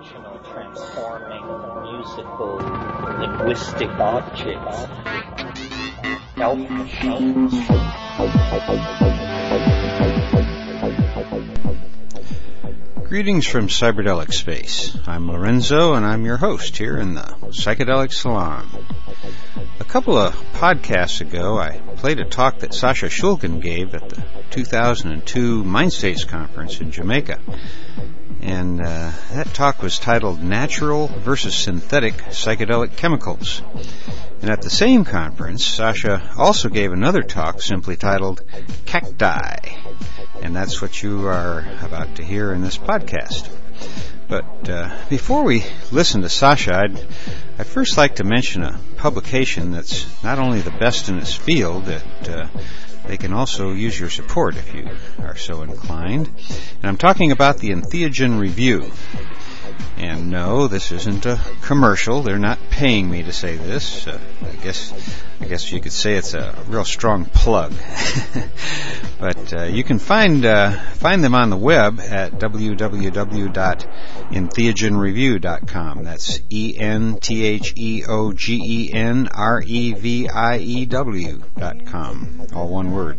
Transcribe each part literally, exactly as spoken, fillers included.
functional, transforming, musical, linguistic objects. Elf machines. Greetings from Cyberdelic Space. I'm Lorenzo, and I'm your host here in the Psychedelic Salon. A couple of podcasts ago, I played a talk that Sasha Shulgin gave at the two thousand two MindStates Conference in Jamaica. And uh, that talk was titled Natural versus Synthetic Psychedelic Chemicals. And at the same conference, Sasha also gave another talk simply titled Cacti. And that's what you are about to hear in this podcast. But uh, before we listen to Sasha, I'd, I'd first like to mention a publication that's not only the best in its field, that uh, they can also use your support if you are so inclined. And I'm talking about the Entheogen Review. And no, this isn't a commercial. They're not paying me to say this. Uh, I guess I guess you could say it's a real strong plug. But uh, you can find uh, find them on the web at w w w dot entheogen review dot com. That's E N T H E O G E N R E V I E W dot com. All one word.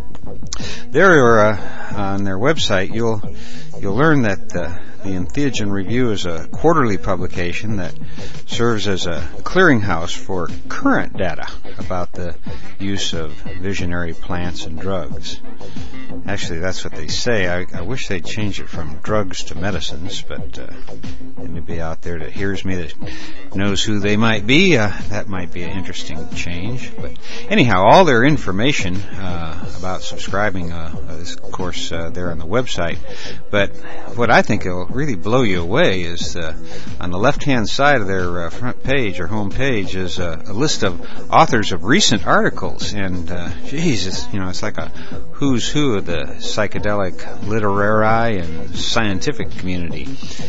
There, uh, on their website, you'll you'll learn that uh, the Entheogen Review is a quarterly publication that serves as a clearinghouse for current data about the use of visionary plants and drugs. Actually, that's what they say. I, I wish they'd change it from drugs to medicines, but uh, anybody out there that hears me that knows who they might be, uh, that might be an interesting change. But anyhow, all their information uh, about subscribing uh, is, of course, uh, there on the website. But what I think will really blow you away is uh, on the left-hand side of their uh, front page or home page is uh, a list of authors of recent articles. And, uh, geez, it's, you know, it's like a who's who of the psychedelic literary and scientific community.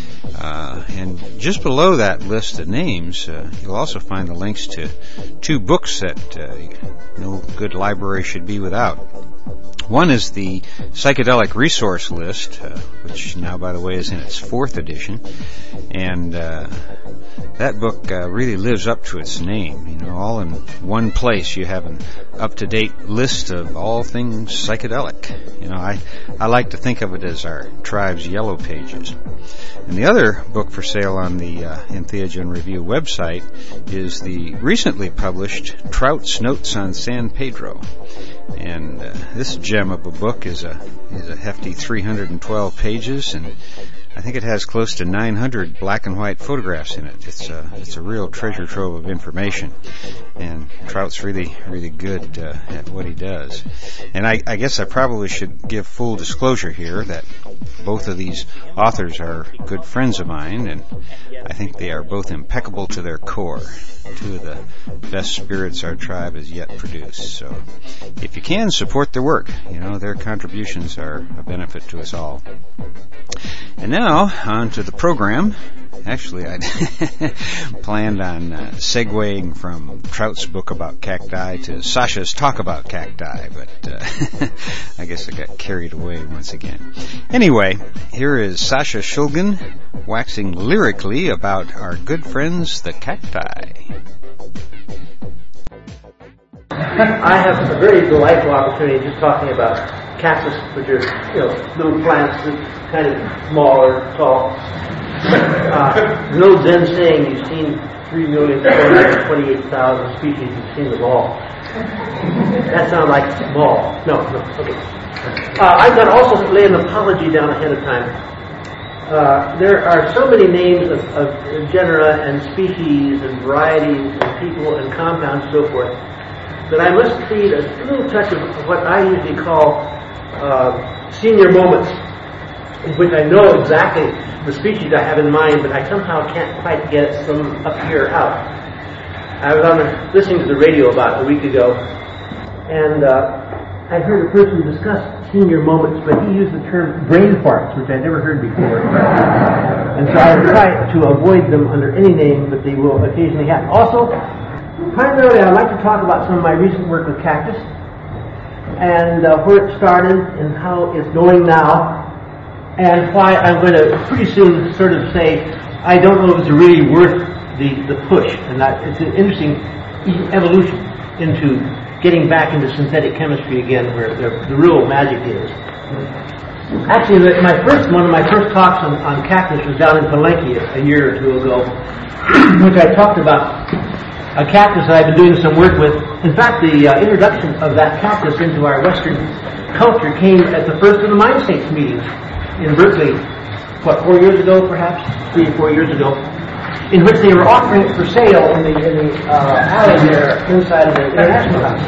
Uh, and just below that list of names, uh, you'll also find the links to two books that uh, no good library should be without. One is the Psychedelic Resource List, uh, which now, by the way, is in its fourth edition. And uh, that book uh, really lives up to its name. You know, all in one place you have an up-to-date list of all things psychedelic. You know, I, I like to think of it as our tribe's yellow pages. And the other book for sale on the uh, Entheogen Review website is the recently published Trout's Notes on San Pedro. And uh, this gem of a book is a is a hefty three hundred twelve pages, and I think it has close to nine hundred black and white photographs in it. It's a it's a real treasure trove of information, and Trout's really really good uh, at what he does. And I, I guess I probably should give full disclosure here that both of these authors are good friends of mine, and I think they are both impeccable to their core. Two of the best spirits our tribe has yet produced. So if you can, support their work. You know, their contributions are a benefit to us all. And now, on to the program. Actually, I planned on uh, segueing from Trout's book about cacti to Sasha's talk about cacti, but uh, I guess I got carried away once again. Anyway, here is Sasha Shulgin waxing lyrically about our good friends, the cacti. I have a very delightful opportunity just talking about cactus, which are, you know, little plants, kind of smaller, tall. Uh, no Zen saying you've seen three million four hundred twenty-eight thousand species, you've seen them all. That sounds like small. No, no, okay. Uh, I've got to also lay an apology down ahead of time. Uh, there are so many names of, of genera and species and varieties and people and compounds and so forth that I must create a little touch of what I usually call uh, senior moments, in which I know exactly the species I have in mind, but I somehow can't quite get it from up here out. I was on the, listening to the radio about a week ago, and uh, I heard a person discuss senior moments, but he used the term brain farts, which I never heard before. And so I try to avoid them under any name, but they will occasionally happen. Also, primarily I'd like to talk about some of my recent work with cactus, and uh, where it started and how it's going now. and why I'm going to pretty soon sort of say I don't know if it's really worth the, the push, and that it's an interesting evolution into getting back into synthetic chemistry again, where the, the real magic is. Actually, the, my first one of my first talks on, on cactus was down in Palenque a, a year or two ago, which I talked about a cactus that I've been doing some work with. In fact, the uh, introduction of that cactus into our Western culture came at the first of the Mind States meetings in Berkeley, what, four years ago, perhaps? Three or four years ago, in which they were offering it for sale in the, in the uh, alley there inside of the International House.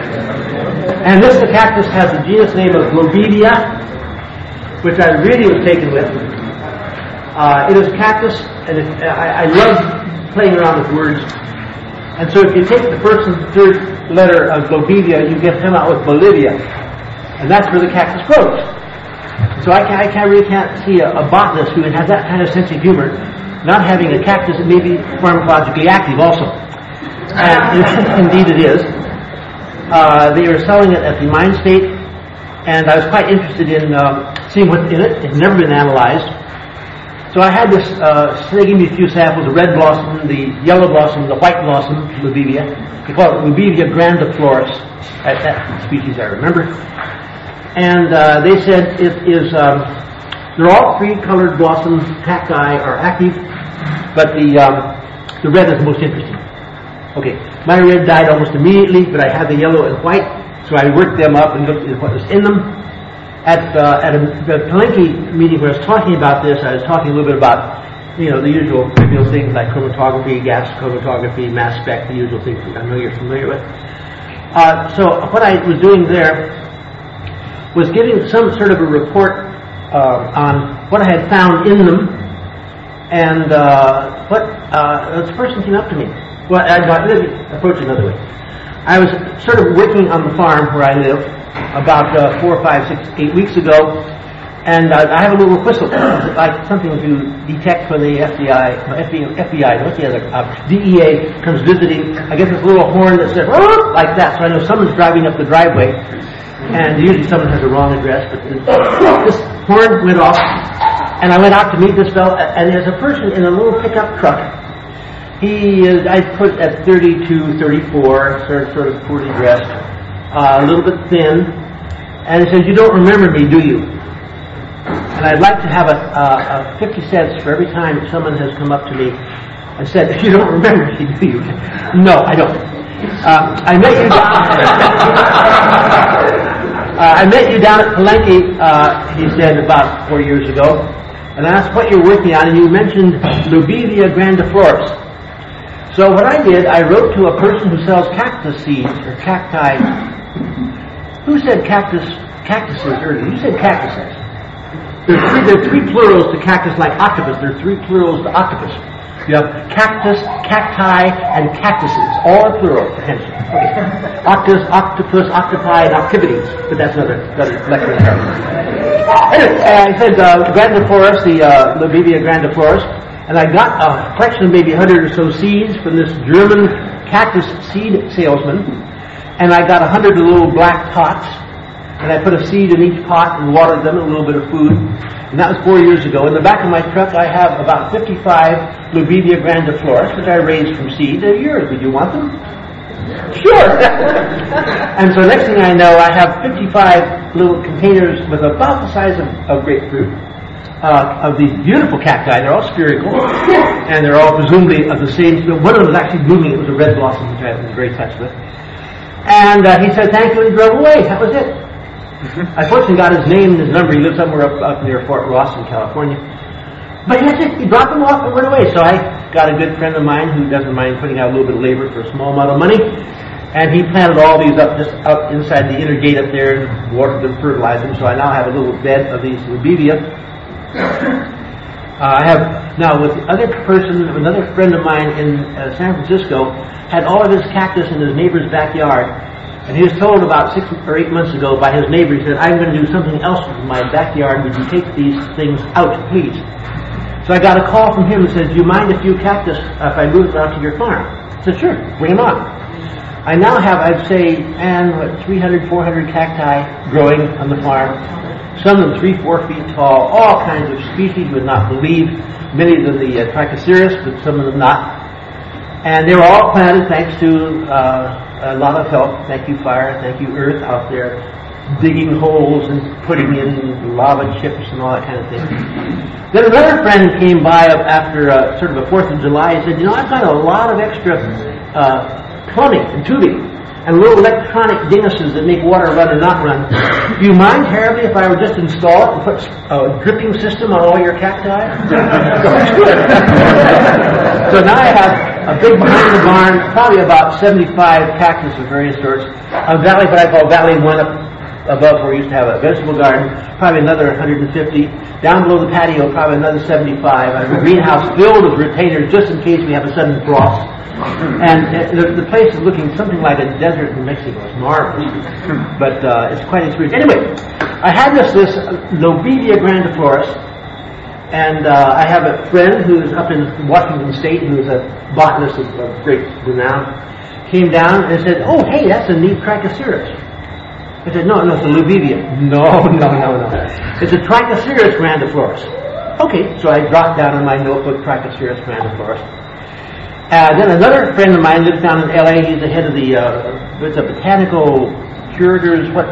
And this cactus has the genus name of Globevia, which I really was taken with. Uh, it is a cactus, and it, I, I love playing around with words. And so if you take the first and third letter of Globevia, you get come out with Bolivia. And that's where the cactus grows. So I, can, I can't, really can't see a, a botanist who has that kind of sense of humor not having a cactus that may be pharmacologically active also. And indeed it is. Uh, they were selling it at the Mind State, and I was quite interested in uh, seeing what's in it. It's never been analyzed. So I had this, uh, so they gave me a few samples, the red blossom, the yellow blossom, the white blossom, Globevia. They call it Globevia grandiflorus, that, that species I remember. And uh, they said it is, um, they're all three colored blossom cacti are active, but the um, the red is most interesting. Okay, my red died almost immediately, but I had the yellow and white, so I worked them up and looked at what was in them. At uh, at a, the Palenque meeting where I was talking about this, I was talking a little bit about, you know, the usual trivial things like chromatography, gas chromatography, mass spec, the usual things that I know you're familiar with. Uh, so what I was doing there was giving some sort of a report uh, on what I had found in them, and uh, what uh, this person came up to me. Well, I, I, let me approach it another way. I was sort of working on the farm where I live about uh, four, five, six, eight weeks ago, and uh, I have a little whistle, like something to detect when the F B I, F B I, what's the other, uh, D E A comes visiting. I get this little horn that says, oh, like that, so I know someone's driving up the driveway, and usually someone has a wrong address, but this, this horn went off, and I went out to meet this fellow, and there's a person in a little pickup truck. He is, I put at thirty-two, thirty-four, sort of, sort of poorly dressed, uh, a little bit thin, and he says, you don't remember me, do you? And I'd like to have a, a, a fifty cents for every time someone has come up to me and said, you don't remember me, do you? No, I don't. Uh, I met you down uh, I met you down at Palenque, uh, he said, about four years ago, and I asked what you're working on, and you mentioned Globevia grandiflorus. So what I did, I wrote to a person who sells cactus seeds, or cacti. Who said cactus, cactuses earlier? You said cactuses. There are three, there are three plurals to cactus like octopus. There are three plurals to octopus. You have cactus, cacti, and cactuses. All are plural. Attention. Okay. Octus, octopus, octopi, and octivities. But that's another, another lecture in terms. Anyway, I said uh, grandiflorus, the uh, Globevia grandiflorus. And I got a collection of maybe a hundred or so seeds from this German cactus seed salesman. And I got a hundred little black pots. And I put a seed in each pot and watered them and a little bit of food. And that was four years ago. In the back of my truck, I have about fifty-five Globevia grandiflorus, which I raised from seed. They're yours. Would you want them? Sure. And so next thing I know, I have fifty-five little containers with about the size of, of grapefruit. Uh, of these beautiful cacti. They're all spherical, and they're all presumably of the same. One of them was actually blooming. It was a red blossom, which I was very touched with. And uh, he said, thank you, and he drove away. That was it. I fortunately got his name and his number. He lives somewhere up, up near Fort Ross in California. But that's it. He dropped them off and went away. So I got a good friend of mine who doesn't mind putting out a little bit of labor for a small amount of money. And he planted all these up just up inside the inner gate up there and watered them, fertilized them. So I now have a little bed of these Globevia. Uh, I have now with the other person, another friend of mine in uh, San Francisco, had all of his cactus in his neighbor's backyard, and he was told about six or eight months ago by his neighbor. He said, "I'm going to do something else with my backyard. Would you take these things out, please?" So I got a call from him and said, "Do you mind a few cactus uh, if I move them out to your farm?" I said, "Sure, bring them on." I now have, I'd say, and what, three hundred, four hundred cacti growing on the farm. some of them three, four feet tall, all kinds of species you would not believe. Many of them the uh, Trichocereus, but some of them not. And they were all planted thanks to uh, a lot of help. Thank you, fire. Thank you, earth, out there digging holes and putting in lava chips and all that kind of thing. Then another friend came by after uh, sort of a Fourth of July and said, you know, I've got a lot of extra uh, plumbing and tubing and little electronic dinguses that make water run or not run. Do you mind terribly if I were just to install it and put a dripping system on all your cacti? So now I have a big behind the barn, probably about seventy-five cactus of various sorts. A valley, what I call Valley One up above where we used to have a vegetable garden, probably another one hundred fifty. Down below the patio, probably another seventy-five. I have a greenhouse filled with retainers just in case we have a sudden frost. And uh, the, the place is looking something like a desert in Mexico. It's marvelous. But uh, it's quite inspiring. Anyway, I had this, this Lobelia grandiflorus, and uh, I have a friend who's up in Washington State who is a botanist of, of great renown, came down and said, oh, hey, that's a neat Trichocereus. I said, no, no, it's a Lobelia. No, no, no, no. It's a Trichocereus grandiflorus. Okay, so I dropped down in my notebook Trichocereus grandiflorus. Uh, then another friend of mine lives down in L A. He's the head of the, uh, it's a botanical curators, what,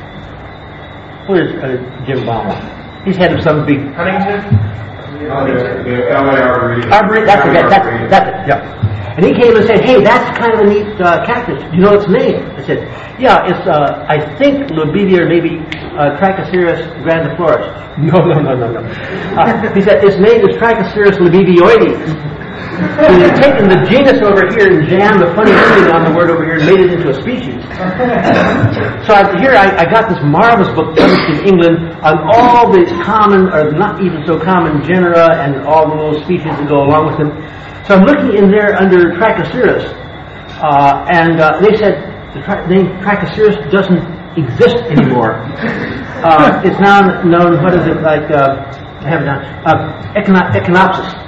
what is uh, Jim Baum? He's head of some big... Huntington? Oh, the, the L A Arboretum. Arboretum, that's it, that's, that's, that's it, yeah. And he came and said, hey, that's kind of a neat uh, cactus. Do you know its name? I said, yeah, it's, uh, I think Lobelia or maybe uh, Trichocereus grandiflorus. No, no, no, no, no. Uh, he said, its name is Trichocereus lobebioides. So they've taken the genus over here and jammed a funny ending on the word over here and made it into a species. So I, here I, I got this marvelous book published in England on all these common, or not even so common, genera and all the little species that go along with them. So I'm looking in there under Trichocereus, uh, and uh, they said the tri- name Trichocereus doesn't exist anymore. Uh, it's now known, what is it, like, uh, I have it down, uh, Echino- Echinopsis.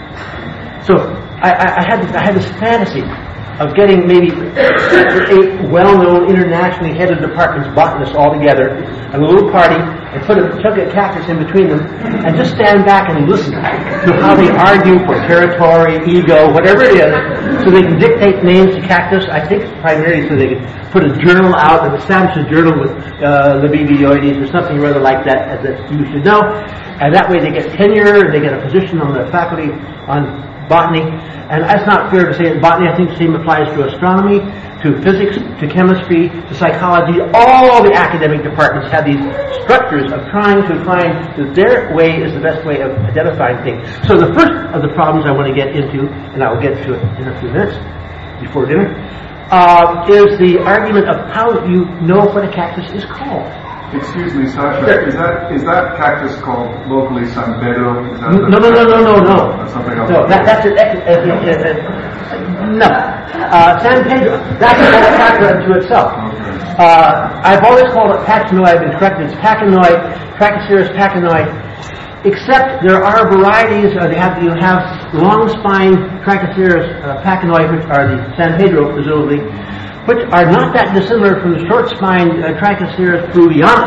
So I, I, I had this, I had this fantasy of getting maybe six or eight well-known internationally headed departments botanists all together at a little party and put a chunk of cactus in between them and just stand back and listen to how they argue for territory, ego, whatever it is, so they can dictate names to cactus. I think primarily so they can put a journal out and establish a journal with uh, Lobebioides or something rather like that that you should know, and that way they get tenure and they get a position on the faculty on botany. And that's not fair to say that botany. I think the same applies to astronomy, to physics, to chemistry, to psychology. All the academic departments have these structures of trying to find that their way is the best way of identifying things. So the first of the problems I want to get into, and I will get to it in a few minutes before dinner, uh, is the argument of how you know what a cactus is called. Excuse me, Sasha. Sure. Is that is that cactus called locally San Pedro? Is that No, no, no, no, no, no. That's something else. No, that, that's it. Uh, uh, uh, uh, no. Uh, San Pedro, that's a whole chapter unto itself. Okay. Uh, I've always called it Pachinoi. I've been corrected. It's Pachinoi, Trichocereus pachinoi. Except there are varieties. Uh, they have you have long spine Trichocereus uh, pachinoi, which are the San Pedro, presumably, which are not that dissimilar from the short-spined uh, Trichocereus peruvianus.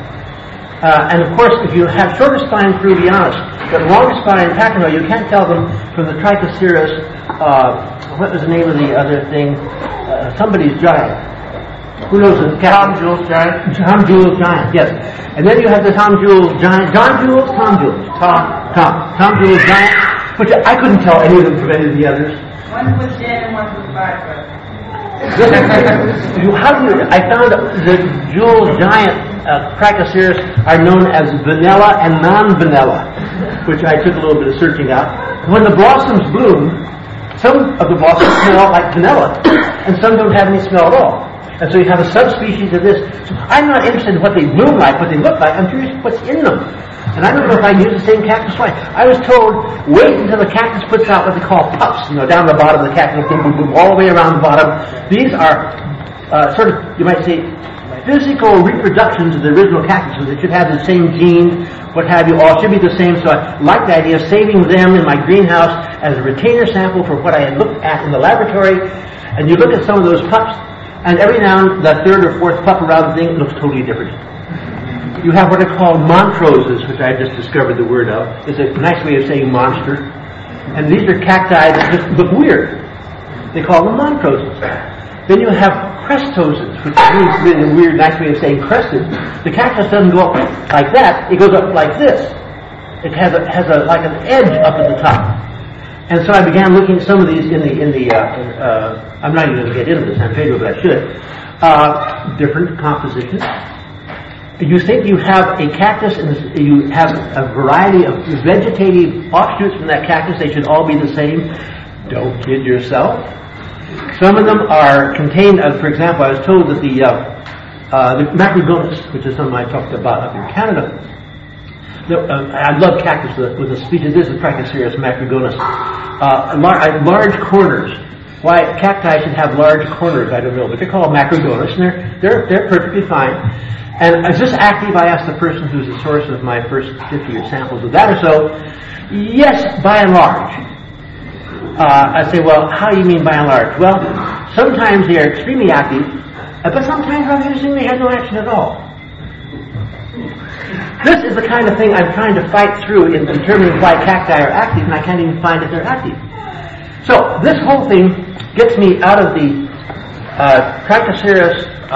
Uh, and of course, if you have shorter-spined peruvianus, but longer-spined pachinoi, you can't tell them from the Trichocereus, uh, what was the name of the other thing? Uh, somebody's giant. Who knows the Tom Jules giant? Tom Jules giant, yes. And then you have the Tom Jules giant. John Jules? Tom Jules. Tom. Tom. Tom Jules giant, which I couldn't tell any of them from any of the others. One was dead and one was alive. How do you, I found the Jules giant uh, Trichocereus are known as vanilla and non-vanilla, which I took a little bit of searching out. When the blossoms bloom, some of the blossoms smell like vanilla, and some don't have any smell at all. And so you have a subspecies of this. So I'm not interested in what they bloom like, what they look like. I'm curious what's in them. And I don't know if I use the same cactus twice. I was told, wait until the cactus puts out what they call pups, you know, down the bottom of the cactus, boom, boom, boom, all the way around the bottom. These are uh, sort of, you might say, physical reproductions of the original cactuses. They should have the same genes, what have you, all should be the same. So I like the idea of saving them in my greenhouse as a retainer sample for what I had looked at in the laboratory. And you look at some of those pups, and every now and then, the third or fourth pup around the thing looks totally different. You have what are called montroses, which I just discovered the word of. It's a nice way of saying monster. And these are cacti that just look weird. They call them montroses. Then you have crestoses, which means really a weird, nice way of saying crested. The cactus doesn't go up like that. It goes up like this. It has a, has a like an edge up at the top. And so I began looking at some of these in the in the. Uh, uh, I'm not even going to get into the San Pedro, but I should. Uh, different compositions. You think you have a cactus and you have a variety of vegetative offshoots from that cactus. They should all be the same. Don't kid yourself. Some of them are contained. Uh, for example, I was told that the uh, uh, the macrogonus, which is something I talked about up in Canada. The, uh, I love cactus with, with the species. This is Trichocereus macrogonus. Uh, lar- large corners. Why cacti should have large corners, I don't know, but they're called macrogonus, and they're they're they're perfectly fine. And is this active? I asked the person who's the source of my first fifty or samples of that or so. Yes, by and large. Uh, I say, well, how do you mean by and large? Well, sometimes they are extremely active, but sometimes rather interesting, they have no action at all. This is the kind of thing I'm trying to fight through in determining why cacti are active, and I can't even find that they're active. So this whole thing gets me out of the uh, Trichocereus, uh,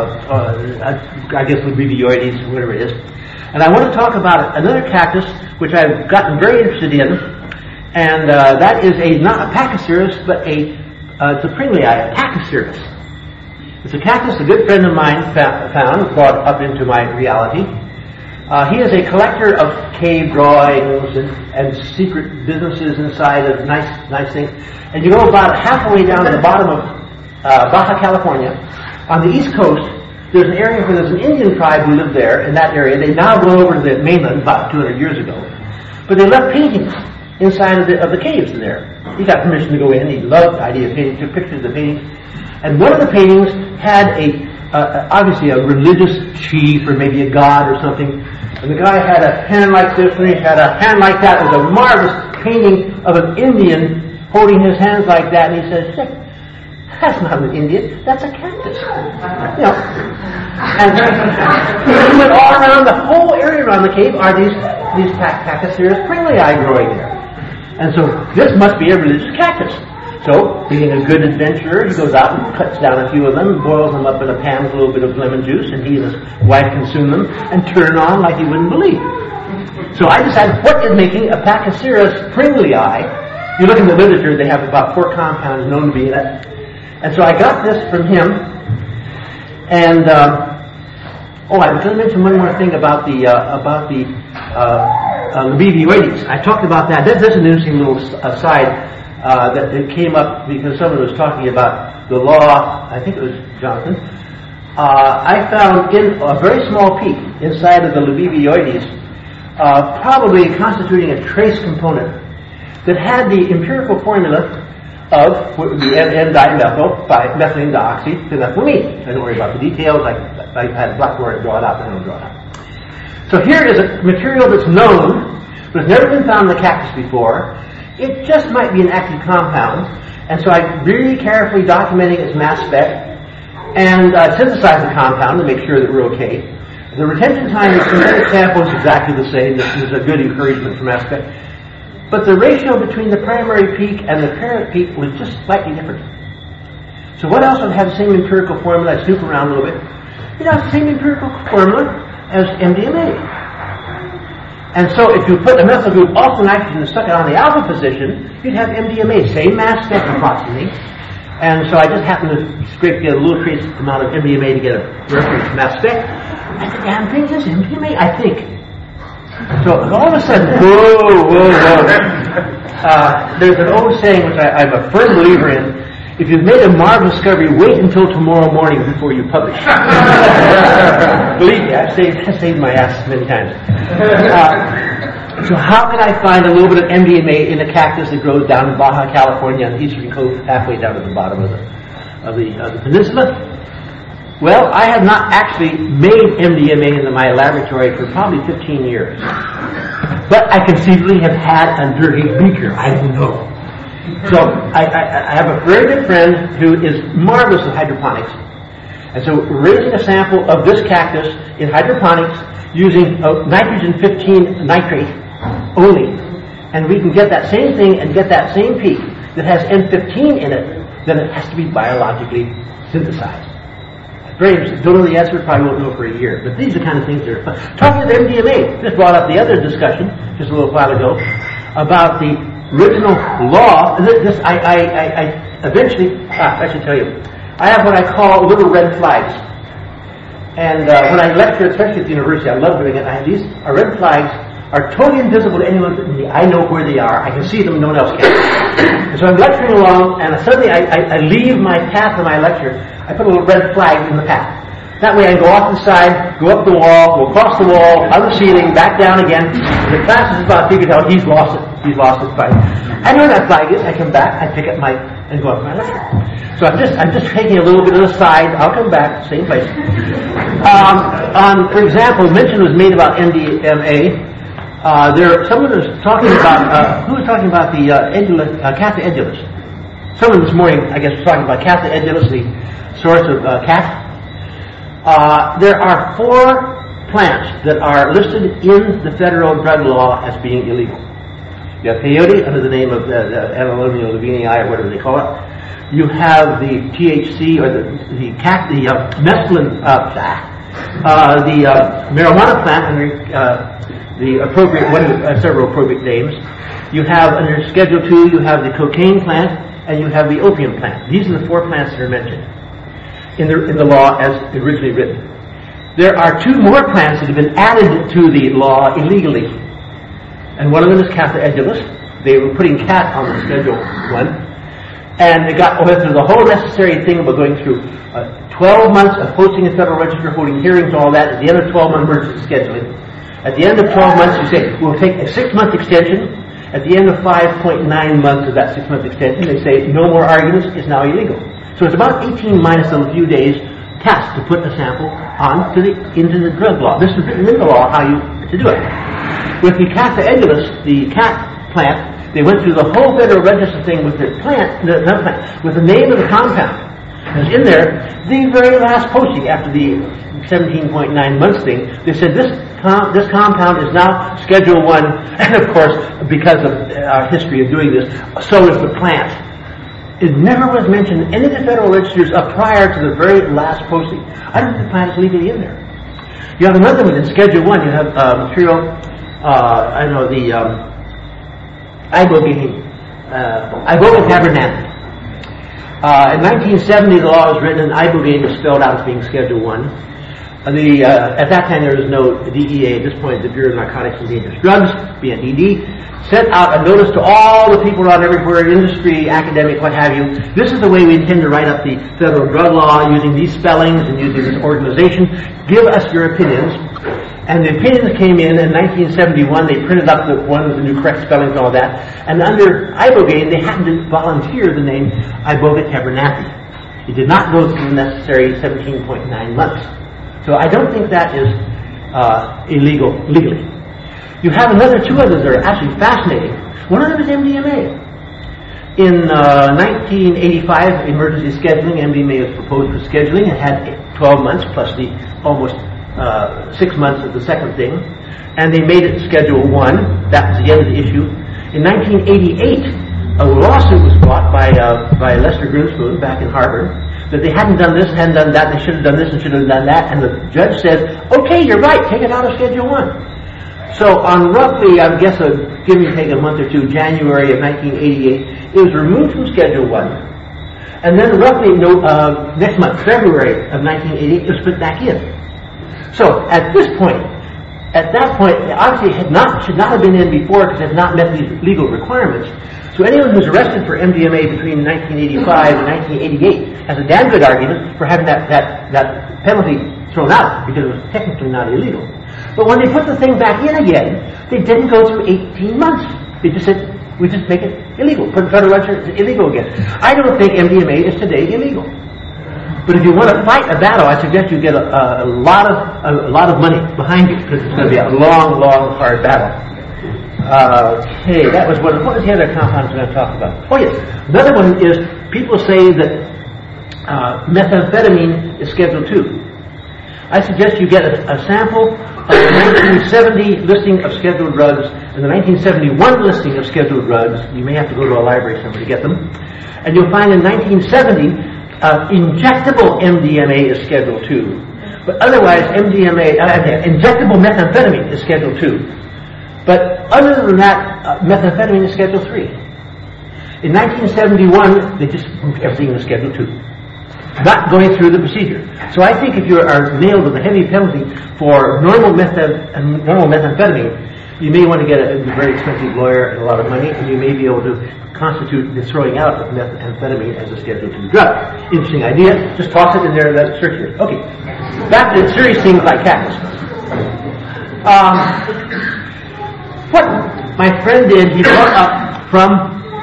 uh, I guess would be Vioides, whatever it is, and I want to talk about another cactus which I've gotten very interested in, and uh, that is a not a Pachycerus, but a uh, it's a Pringlei, a Pachycerus. It's a cactus a good friend of mine found, brought up into my reality. Uh, he is a collector of cave drawings and, and secret businesses inside of nice, nice things. And you go about halfway down to the bottom of uh, Baja California. On the east coast, there's an area where there's an Indian tribe who lived there in that area. They now go over to the mainland about two hundred years ago. But they left paintings inside of the, of the caves there. He got permission to go in. He loved the idea of painting, took pictures of the paintings. And one of the paintings had a, uh, obviously a religious chief or maybe a god or something. And the guy had a hand like this, and he had a hand like that. It was a marvelous painting of an Indian holding his hands like that. And he says, that's not an Indian, that's a cactus. You know. And he went all around the whole area around the cave are these these Pachycerus Pringlei growing there. And so this must be a religious cactus. So, being a good adventurer, he goes out and cuts down a few of them, boils them up in a pan with a little bit of lemon juice, and he and his wife consume them and turn on like you wouldn't believe. So I decided, what is making a Pachycerus Pringlei? You look in the literature, they have about four compounds known to be in it. And so I got this from him, and uh, oh, I was going to mention one more thing about the uh, about the uh, uh, Libivioides. I talked about that. This, this is an interesting little aside. Uh, that it came up because someone was talking about the law, I think it was Jonathan. Uh, I found in a very small peak inside of the Libivioides, uh, probably constituting a trace component that had the empirical formula of what would be N-dimethyl by methylene dioxyphenethylamine. I don't worry about the details. I, I had a blackboard to draw it out, but I don't draw it out. So here is a material that's known, but has never been found in the cactus before. It just might be an active compound, and so I really carefully documenting its mass spec and uh, synthesize the compound to make sure that we're okay. The retention time of synthetic sample is exactly the same. This is a good encouragement for mass spec. But the ratio between the primary peak and the parent peak was just slightly different. So what else would have the same empirical formula? I snoop around a little bit. It has the same empirical formula as M D M A. And so if you put a methyl group also nitrogen and stuck it on the alpha position, you'd have M D M A, same mass spec approximately. And so I just happened to scrape get a little trace amount of M D M A to get a reference mass spec. And the damn thing is M D M A, I think. So all of a sudden, whoa, whoa, whoa. Uh, there's an old saying which I, I'm a firm believer in. If you've made a marvelous discovery, wait until tomorrow morning before you publish. Believe me, I've saved, I've saved my ass many times. Uh, so how can I find a little bit of M D M A in a cactus that grows down in Baja California on the eastern coast, halfway down to the bottom of the, of the, of the peninsula? Well, I have not actually made M D M A in my laboratory for probably fifteen years. But I conceivably have had a dirty beaker. I don't know. So I, I, I have a very good friend who is marvelous at hydroponics. And so we're raising a sample of this cactus in hydroponics using uh, nitrogen fifteen nitrate only, and we can get that same thing and get that same peak that has N fifteen in it, then it has to be biologically synthesized. Very interesting. Don't know the answer, probably won't know for a year. But these are the kind of things that are fun. Talking to M D M A, this brought up the other discussion just a little while ago about the original law. This, I, I, I, I eventually, ah, I should tell you, I have what I call little red flags. And uh, when I lecture, especially at the university, I love doing it. I have these are red flags are totally invisible to anyone but me. I know where they are. I can see them, no one else can. And so I'm lecturing along, and suddenly I, I, I leave my path of my lecture. I put a little red flag in the path. That way I go off the side, go up the wall, go across the wall, on the ceiling, back down again. The class is about figured out he's lost it. He's lost his fight. I know where that flag is. I come back, I pick up my, and go up my lecture. So I'm just, I'm just taking a little bit of the side. I'll come back, same place. Um, on, for example, mention was made about M D M A. Uh, there, someone was talking about, uh, who was talking about the uh, edulus, uh, Catha edulis? Someone this morning, I guess, was talking about Catha edulis, the source of uh, cat. Uh, there are four plants that are listed in the federal drug law as being illegal. You have peyote under the name of the, the Anomia levinii or whatever they call it. You have the T H C or the the cat, the uh, mescaline, uh, uh, the uh, marijuana plant under uh, the appropriate, one of uh, several appropriate names. You have under Schedule two, you have the cocaine plant, and you have the opium plant. These are the four plants that are mentioned in the in the law as originally written. There are two more plants that have been added to the law illegally, and one of them is Catha edulis. They were putting cat on the Schedule one, and they got went through the whole necessary thing about going through uh, twelve months of posting in Federal Register, holding hearings, all that. At the end of twelve months, emergency scheduling. At the end of twelve months, you say, we'll take a six-month extension. At the end of five point nine months of that six-month extension, they say, no more arguments, it's now illegal. So it's about eighteen minus a few days test to put a sample on to the, into the drug law. This is written in the law how you to do it. With the Catha edulis, the cat plant, they went through the whole Federal Register thing with the plant, the, not plant, with the name of the compound. And in there, the very last posting after the seventeen point nine months thing, they said this com- this compound is now Schedule one, and of course, because of our history of doing this, so is the plant. It never was mentioned in any of the Federal Registers up prior to the very last posting. I don't think the plant is legally in there. You have another one in Schedule one, you have uh, material, uh, I know the um, ibogaine, uh, Iboga tabernacle. Uh, in nineteen seventy, the law was written, and ibogaine was spelled out as being Schedule one. Uh, the, uh, at that time, there was no D E A. At this point, the Bureau of Narcotics and Dangerous Drugs, B N D D, sent out a notice to all the people around everywhere, industry, academic, what have you. This is the way we intend to write up the federal drug law, using these spellings and using this organization. Give us your opinions. And the opinions came in in nineteen seventy-one. They printed up the one with the new correct spellings and all that. And under ibogaine, they happened to volunteer the name Iboga tabernacle. It did not go through the necessary seventeen point nine months. So I don't think that is uh, illegal legally. You have another two others that are actually fascinating. One of them is M D M A. In uh, nineteen eighty-five, emergency scheduling, M D M A was proposed for scheduling. It had twelve months plus the almost uh, six months of the second thing. And they made it Schedule one. That was the end of the issue. In nineteen eighty-eight, a lawsuit was brought by uh, by Lester Grinspoon back in Harvard that they hadn't done this, hadn't done that, they should have done this and should have done that. And the judge says, okay, you're right, take it out of Schedule one. So on roughly, I guess, a, give me take a month or two, January of nineteen eighty-eight, it was removed from Schedule one. And then roughly no, uh, next month, February of nineteen eighty-eight, it was put back in. So at this point, at that point, obviously it had not, should not have been in before because it had not met these legal requirements. So anyone who's arrested for M D M A between nineteen eighty-five and nineteen eighty-eight has a damn good argument for having that, that, that penalty thrown out because it was technically not illegal. But when they put the thing back in again, they didn't go through eighteen months. They just said, we just make it illegal. Put the federal register, it's illegal again. I don't think M D M A is today illegal. But if you want to fight a battle, I suggest you get a, a lot of a, a lot of money behind you because it's going to be a long, long, hard battle. Uh, okay, that was one. What was the other compound I was going to talk about? Oh yes, another one is people say that uh, methamphetamine is Schedule two. I suggest you get a, a sample of the nineteen seventy listing of scheduled drugs and the nineteen seventy-one listing of scheduled drugs. You may have to go to a library somewhere to get them. And you'll find in nineteen seventy, uh, injectable M D M A is Schedule two. But otherwise, M D M A, uh, injectable methamphetamine is Schedule two. But other than that, uh, methamphetamine is Schedule three. In nineteen seventy-one, they just moved everything to Schedule two. Not going through the procedure. So I think if you are nailed with a heavy penalty for normal, metha- normal methamphetamine, you may want to get a, a very expensive lawyer and a lot of money, and you may be able to constitute the throwing out of methamphetamine as a Schedule two drug. Interesting idea. Just toss it in there and let it circulate. Okay. Back to serious things like cactus. Um, what my friend did, he brought up from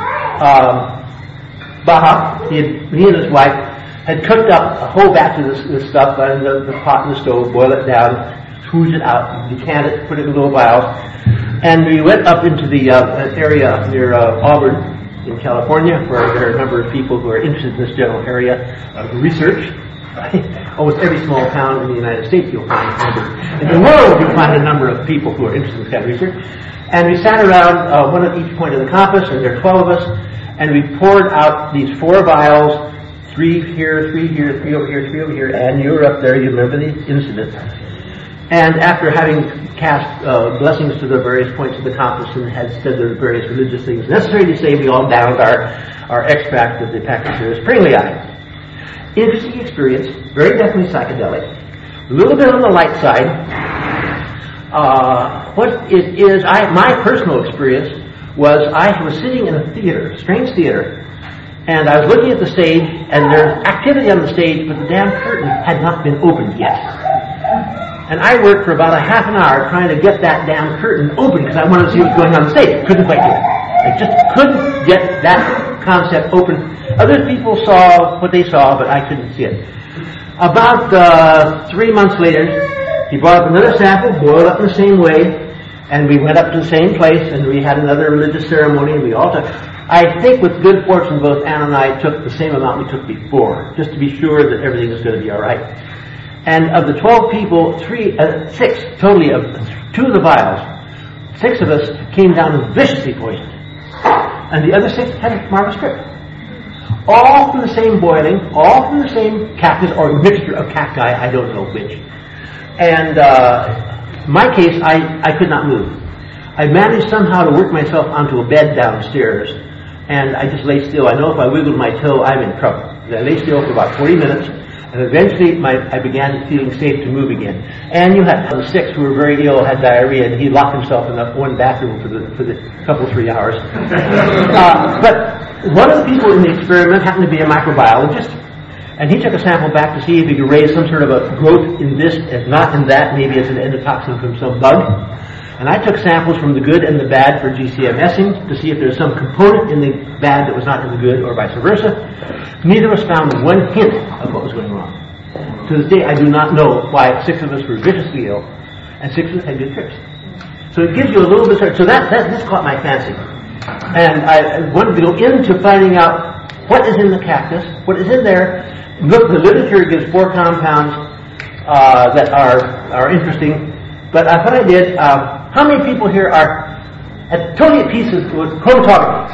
um, Baja, he, had, he and his wife had cooked up a whole batch of this, this stuff in the, the pot in the stove, boil it down, swoosh it out, decant it, put it in little vials, and we went up into the uh, area up near uh, Auburn in California, where there are a number of people who are interested in this general area of research. Almost every small town in the United States you'll find a number. In the world you'll find a number of people who are interested in this kind of research. And we sat around, uh, one at each point of the compass, and there are twelve of us, and we poured out these four vials, three here, three here, three over here, three over here, and you were up there, you remember the incident. And after having cast uh, blessings to the various points of the compass and had said the various religious things necessary to say, we all downed our, our extract of the Pachycereus pringlei. Interesting experience, very definitely psychedelic, a little bit on the light side. Uh, what it is, I, my personal experience was I was sitting in a theater, strange theater, and I was looking at the stage, and there's activity on the stage, but the damn curtain had not been opened yet. And I worked for about a half an hour trying to get that damn curtain open because I wanted to see what was going on the stage. Couldn't quite get it. I just couldn't get that concept open. Other people saw what they saw, but I couldn't see it. About uh, three months later, he brought up another sample, boiled up in the same way, and we went up to the same place, and we had another religious ceremony, and we all took... I think with good fortune, both Ann and I took the same amount we took before, just to be sure that everything was going to be all right. And of the twelve people, three, uh, six totally of two of the vials, six of us came down viciously poisoned, and the other six had a marvelous trip. All from the same boiling, all from the same cactus or mixture of cacti, I don't know which. And uh, in my case, I, I could not move. I managed somehow to work myself onto a bed downstairs, and I just lay still. I know if I wiggled my toe, I'm in trouble. I lay still for about forty minutes, and eventually my, I began feeling safe to move again. And you had the six who were very ill, had diarrhea, and he locked himself in that one bathroom for the for the couple three hours. uh, but one of the people in the experiment happened to be a microbiologist, and he took a sample back to see if he could raise some sort of a growth in this, if not in that, maybe as an endotoxin from some bug. And I took samples from the good and the bad for GCMSing to see if there's some component in the bad that was not in the good, or vice versa. Neither of us found one hint of what was going wrong. To this day, I do not know why six of us were viciously ill, and six of us had good trips. So it gives you a little bit of... So that, that this caught my fancy. And I wanted to go into finding out what is in the cactus, what is in there. Look, the literature gives four compounds uh, that are, are interesting. But uh, what I did... Um, How many people here are at, totally at peace with chromatography?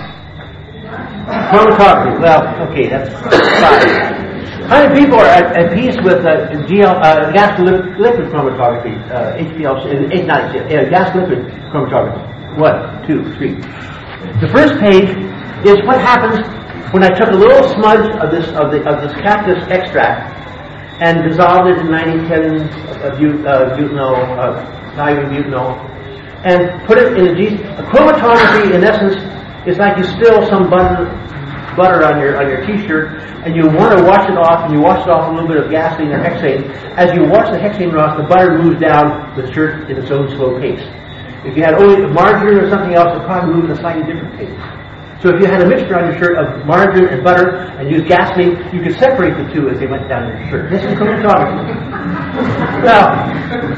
Chromatography. Well, okay, that's five. How many people are at, at peace with uh, G L, uh, gas liquid, liquid chromatography? Uh, H P L C, uh, not H P L C, uh, gas liquid chromatography. One, two, three. The first page is what happens when I took a little smudge of this of the of this cactus extract and dissolved it in ninety ten uh, but, uh, butanol, uh, butanol. And put it in a G. A chromatography, in essence, is like you spill some butter, butter on your on your T-shirt, and you want to wash it off, and you wash it off with a little bit of gasoline or hexane. As you wash the hexane off, the butter moves down the shirt in its own slow pace. If you had only margarine or something else, it would probably move at a slightly different pace. So if you had a mixture on your shirt of margarine and butter and used gasoline, you could separate the two as they went down your shirt. This is chromatography. Now.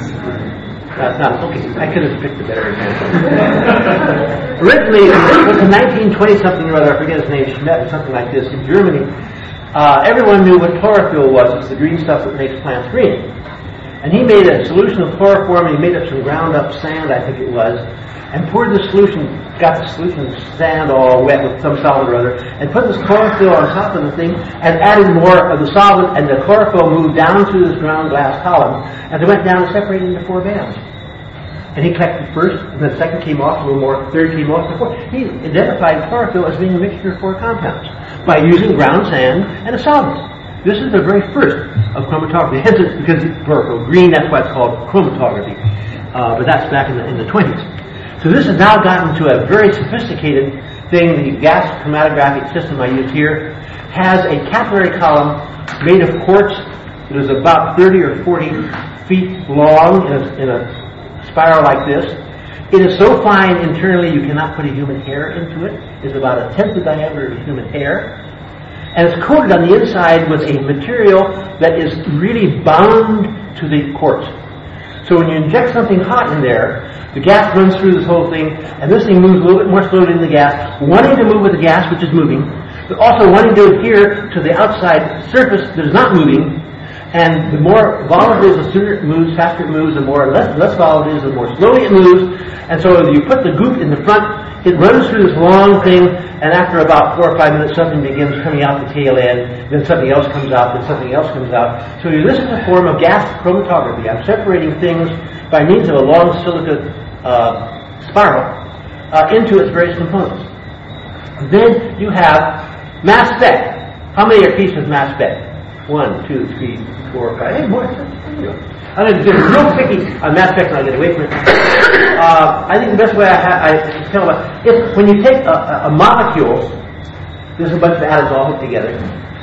Uh, no, okay, I could have picked a better example. Originally, it was in nineteen twenty something or other, I forget his name, Schmidt or something like this, in Germany, uh, everyone knew what chlorophyll was. It's the green stuff that makes plants green. And he made a solution of chloroform, and he made up some ground up sand, I think it was, and poured the solution, got the solution of sand all wet with some solvent or other, and put this chlorophyll on top of the thing, and added more of the solvent, and the chlorophyll moved down through this ground glass column, and it went down and separated into four bands. And he collected first, and the second came off a little more, third came off, and fourth. He identified chlorophyll as being a mixture of four compounds by using ground sand and a solvent. This is the very first of chromatography. Hence, it's because it's chlorophyll green, that's why it's called chromatography. Uh, but that's back in the, in the twenties. So this has now gotten to a very sophisticated thing. The gas chromatographic system I used here has a capillary column made of quartz that is about thirty or forty feet long in a, in a spiral like this. It is so fine internally you cannot put a human hair into it. It's about a tenth the diameter of a human hair. And it's coated on the inside with a material that is really bound to the quartz. So when you inject something hot in there, the gas runs through this whole thing, and this thing moves a little bit more slowly than the gas, wanting to move with the gas, which is moving, but also wanting to adhere to the outside surface that is not moving. And the more volatile it is, the sooner it moves, faster it moves, the more less less volatile it is, the more slowly it moves. And so you put the goop in the front, it runs through this long thing, and after about four or five minutes, something begins coming out the tail end, then something else comes out, then something else comes out. So you this is a form of gas chromatography. I'm separating things by means of a long silica uh, spiral uh, into its various components. Then you have mass spec. How many are pieces of mass spec? One, two, three, four, five. Hey, more. I'm going to get real picky on mass spec and I'll get away from it. Uh, I think the best way I, ha- I tell about is when you take a, a, a molecule, there's a bunch of atoms all hooked together,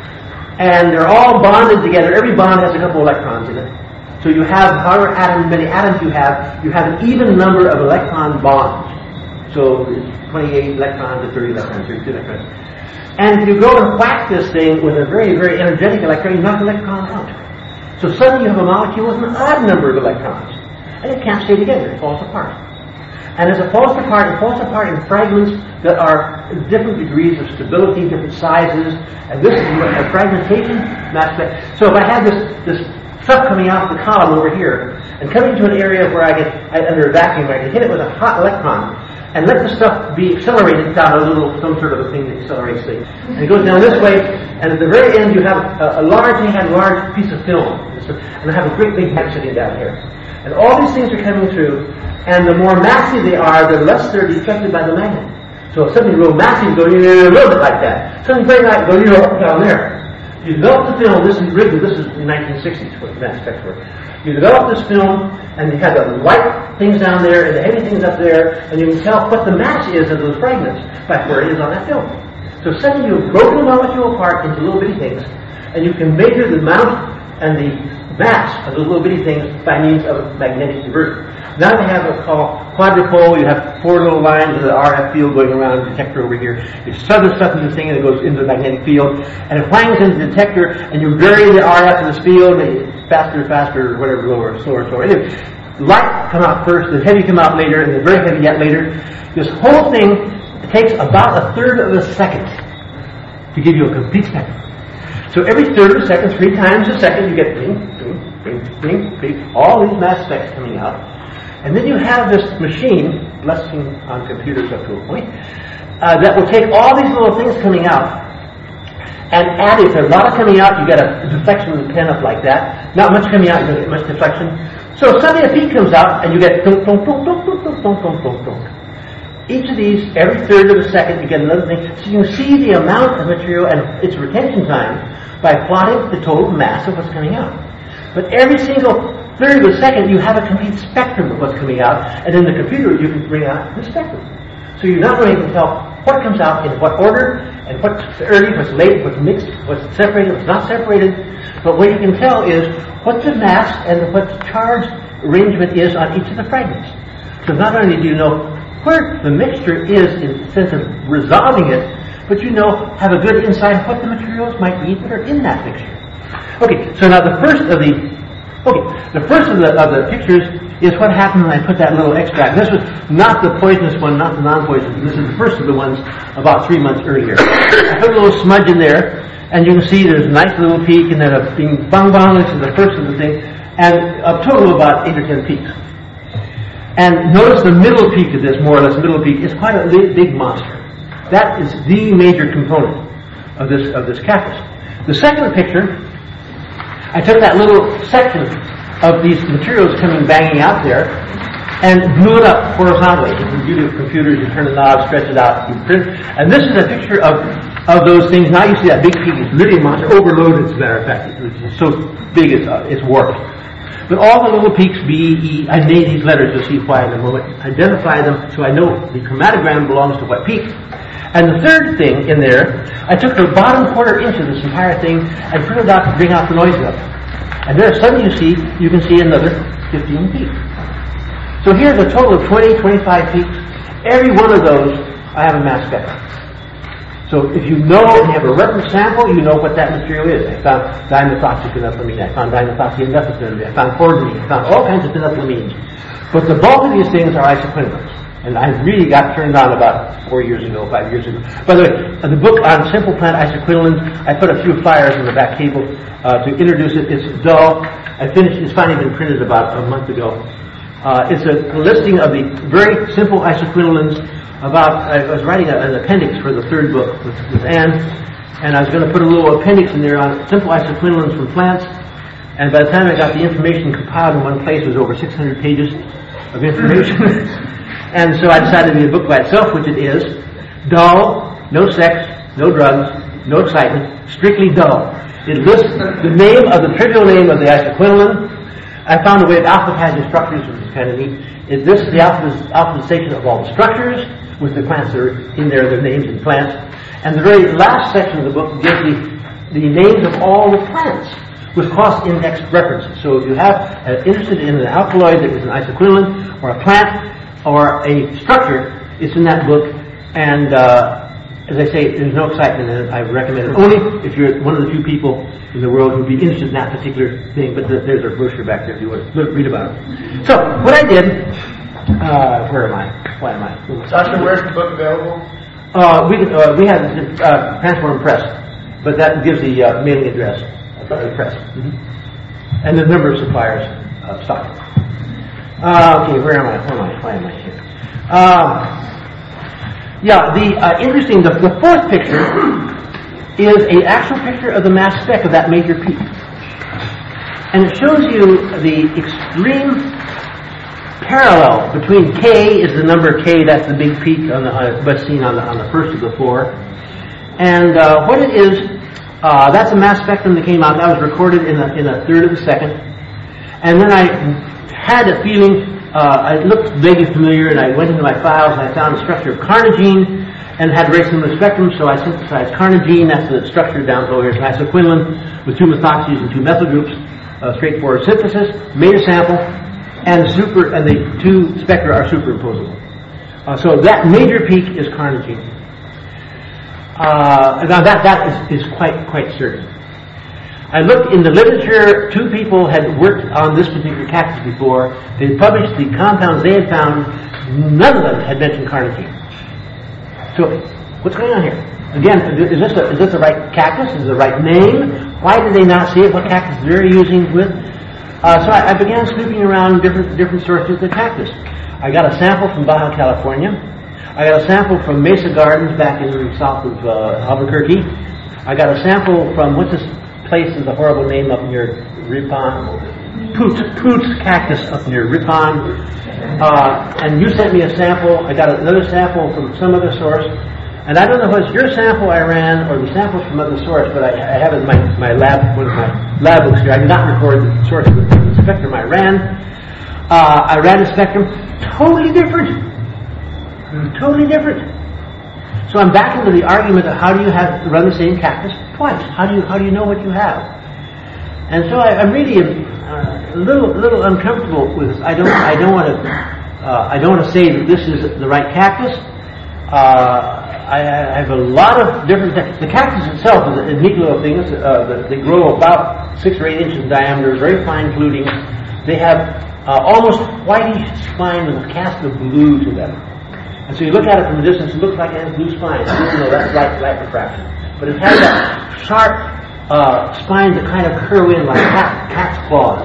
and they're all bonded together. Every bond has a couple of electrons in it. So you have, however atoms, many atoms you have, you have an even number of electron bonds. So it's twenty-eight electrons to thirty electrons, thirty-two electrons. And if you go and whack this thing with a very, very energetic electron, you knock the electron out. So suddenly you have a molecule with an odd number of electrons. And it can't stay together. It falls apart. And as it falls apart, it falls apart in fragments that are different degrees of stability, different sizes. And this is a fragmentation mass spec. So if I had this, this stuff coming out of the column over here, and coming to an area where I get, I, under a vacuum, I can hit it with a hot electron, and let the stuff be accelerated down a little, some sort of a thing that accelerates things. And it goes down this way, and at the very end you have a, a large, you have a large piece of film, and I have a great big head sitting down here. And all these things are coming through, and the more massive they are, the less they're deflected by the magnet. So if something real massive goes, a little bit like that. Something very light goes, up down there. You develop the film, this is written, this is in nineteen sixties what mass specs were. You develop this film, and you have the light things down there and the heavy things up there, and you can tell what the mass is of those fragments by where it is on that film. So suddenly you've broken the molecule apart into little bitty things, and you can measure the amount and the mass of those little bitty things by means of magnetic diversion. Now they have what's called quadrupole. You have four little lines of the R F field going around the detector over here. You shove the stuff in this thing and it goes into the magnetic field, and it whangs into the detector, and you vary the R F in this field, faster, faster, whatever, lower, slower, slower. Anyway, light come out first, the heavy come out later, and the very heavy yet later. This whole thing takes about a third of a second to give you a complete spectrum. So every third of a second, three times a second, you get bing, bing, bing, bing, bing, all these mass specs coming out. And then you have this machine, blessing on computers up to a point, uh, that will take all these little things coming out and add, if there's a lot of coming out, you get a deflection of the pen up like that. Not much coming out, you don't get much deflection. So suddenly a peak comes out and you get dunk, dunk, dunk, dunk, dunk, dunk, dunk, dunk, dunk, dunk. Each of these, every third of a second, you get another thing. So you can see the amount of material and its retention time by plotting the total mass of what's coming out. But every single third of a second, you have a complete spectrum of what's coming out, and in the computer, you can bring out the spectrum. So you're not going to tell what comes out in what order, and what's early, what's late, what's mixed, what's separated, what's not separated. But what you can tell is what the mass and what the charge arrangement is on each of the fragments. So not only do you know where the mixture is in the sense of resolving it, but you know, have a good insight of what the materials might be that are in that mixture. Okay, so now the first of the Okay, the first of the, of the pictures is what happened when I put that little extract. This was not the poisonous one, not the non-poisonous. This is the first of the ones about three months earlier. I put a little smudge in there, and you can see there's a nice little peak, and then a bing bang bang. This is the first of the thing. and a total of about eight or ten peaks. And notice the middle peak of this, more or less middle peak, is quite a big monster. That is the major component of this of this cactus. The second picture, I took that little section of these materials coming banging out there and blew it up horizontally. You can do the computers, you turn the knob, stretch it out, you print. And this is a picture of, of those things. Now you see that big peak is really a monster, overloaded as a matter of fact. It's so big it's, uh, it's warped. But all the little peaks, B, E, I made these letters, you'll see why in a moment, identify them so I know the chromatogram belongs to what peak. And the third thing in there, I took the bottom quarter inch of this entire thing and printed out to bring out the noise level. And there suddenly you see, you can see another fifteen peaks. So here's a total of twenty, twenty-five peaks. Every one of those, I have a mass spec. So if you know and have a reference sample, you know what that material is. I found dimethoxyphenethylamine, I found dimethoxyphenethylamine, I found cordamine, I found all kinds of phenethylamines. But the bulk of these things are isoquinolines. And I really got turned on about four years ago, five years ago. By the way, in the book on simple plant isoquinolines, I put a few flyers in the back table uh, to introduce it. It's dull. I finished, it's finally been printed about a month ago. Uh, it's a listing of the very simple isoquinolines. About, I was writing a, an appendix for the third book with, with Anne, and I was going to put a little appendix in there on simple isoquinolines from plants. And by the time I got the information compiled in one place, it was over six hundred pages of information. And so I decided to be a book by itself, which it is. Dull, no sex, no drugs, no excitement, strictly dull. It lists the name of the trivial name of the isoquinoline. I found a way of alphabetizing structures, which is kind of neat. It lists the alphabetization of all the structures with the plants that are in there, their names and plants. And the very last section of the book gives the, the names of all the plants with cross-indexed references. So if you have uh, interested in an alkaloid that is an isoquinoline, or a plant, or a structure, it's in that book. And uh, as I say, there's no excitement in it. I recommend it only if you're one of the few people in the world who'd be interested in that particular thing. But the, there's a brochure back there if you want to read about it. So what I did, uh, where am I? Why am I? Sasha, where's the book available? Uh, we uh, we have uh, Transform Press, but that gives the uh, mailing address of the press, mm-hmm. and the number of suppliers of uh, stock. Uh, okay, where am I? Where am I? Why am I here? Uh, yeah, the uh, interesting. The, the fourth picture is an actual picture of the mass spec of that major peak, and it shows you the extreme parallel between K is the number K, that's the big peak on the uh, best seen on the on the first of the four, and uh, what it is, uh, that's a mass spectrum that came out. That was recorded in a in a third of a second, and then I had a feeling. Uh, it looked vaguely familiar, and I went into my files and I found the structure of carnogene and had very similar spectrum. So I synthesized carnogene. That's the structure down below here. It's an isoquinoline with two methoxys and two methyl groups. Uh, straightforward synthesis. Made a sample. And the super and the two spectra are superimposable. Uh, so that major peak is carnogene. Uh, now that that is, is quite quite certain. I looked in the literature. Two people had worked on this particular cactus before. They published the compounds they had found. None of them had mentioned carnogene. So what's going on here? Again, is this a, is this the right cactus? Is it the right name? Why did they not see it? What cactus they're using with? Uh, so I, I began snooping around different different sources of the cactus. I got a sample from Baja California. I got a sample from Mesa Gardens back in the south of uh, Albuquerque. I got a sample from, what's this place is a horrible name up near Ripon? Poots, Poots Cactus up near Ripon. Uh, and you sent me a sample. I got another sample from some other source. And I don't know if it's your sample I ran or the samples from other source, but I, I have it in my, my lab, one of my lab books here. I did not record the source of the, the spectrum I ran. Uh, I ran a spectrum totally different. Totally different. So I'm back into the argument of how do you have run the same cactus twice? How do you how do you know what you have? And so I, I'm really uh, a little little uncomfortable with this. I don't I don't want to uh, I don't want to say that this is the right cactus. Uh, I, I have a lot of different things. The cactus itself is a, a neat little thing. Uh, the, they grow about six or eight inches in diameter, very fine flutings. They have uh, almost whitish spine with a cast of blue to them. And so you look at it from a distance, it looks like it has blue spines. You know, that's light, light refraction. But it has that sharp uh, spines that kind of curve in like cat, cat's claws.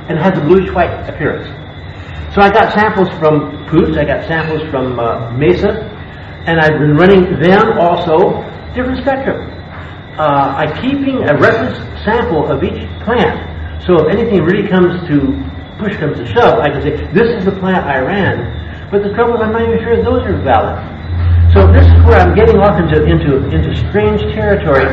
and has a bluish-white appearance. So I got samples from Poots, I got samples from uh, Mesa, and I've been running them also, different spectrum. Uh, I'm keeping a reference sample of each plant, so if anything really comes to, push comes to shove, I can say, this is the plant I ran, but the trouble is I'm not even sure those are valid. So this is where I'm getting off into, into, into strange territory.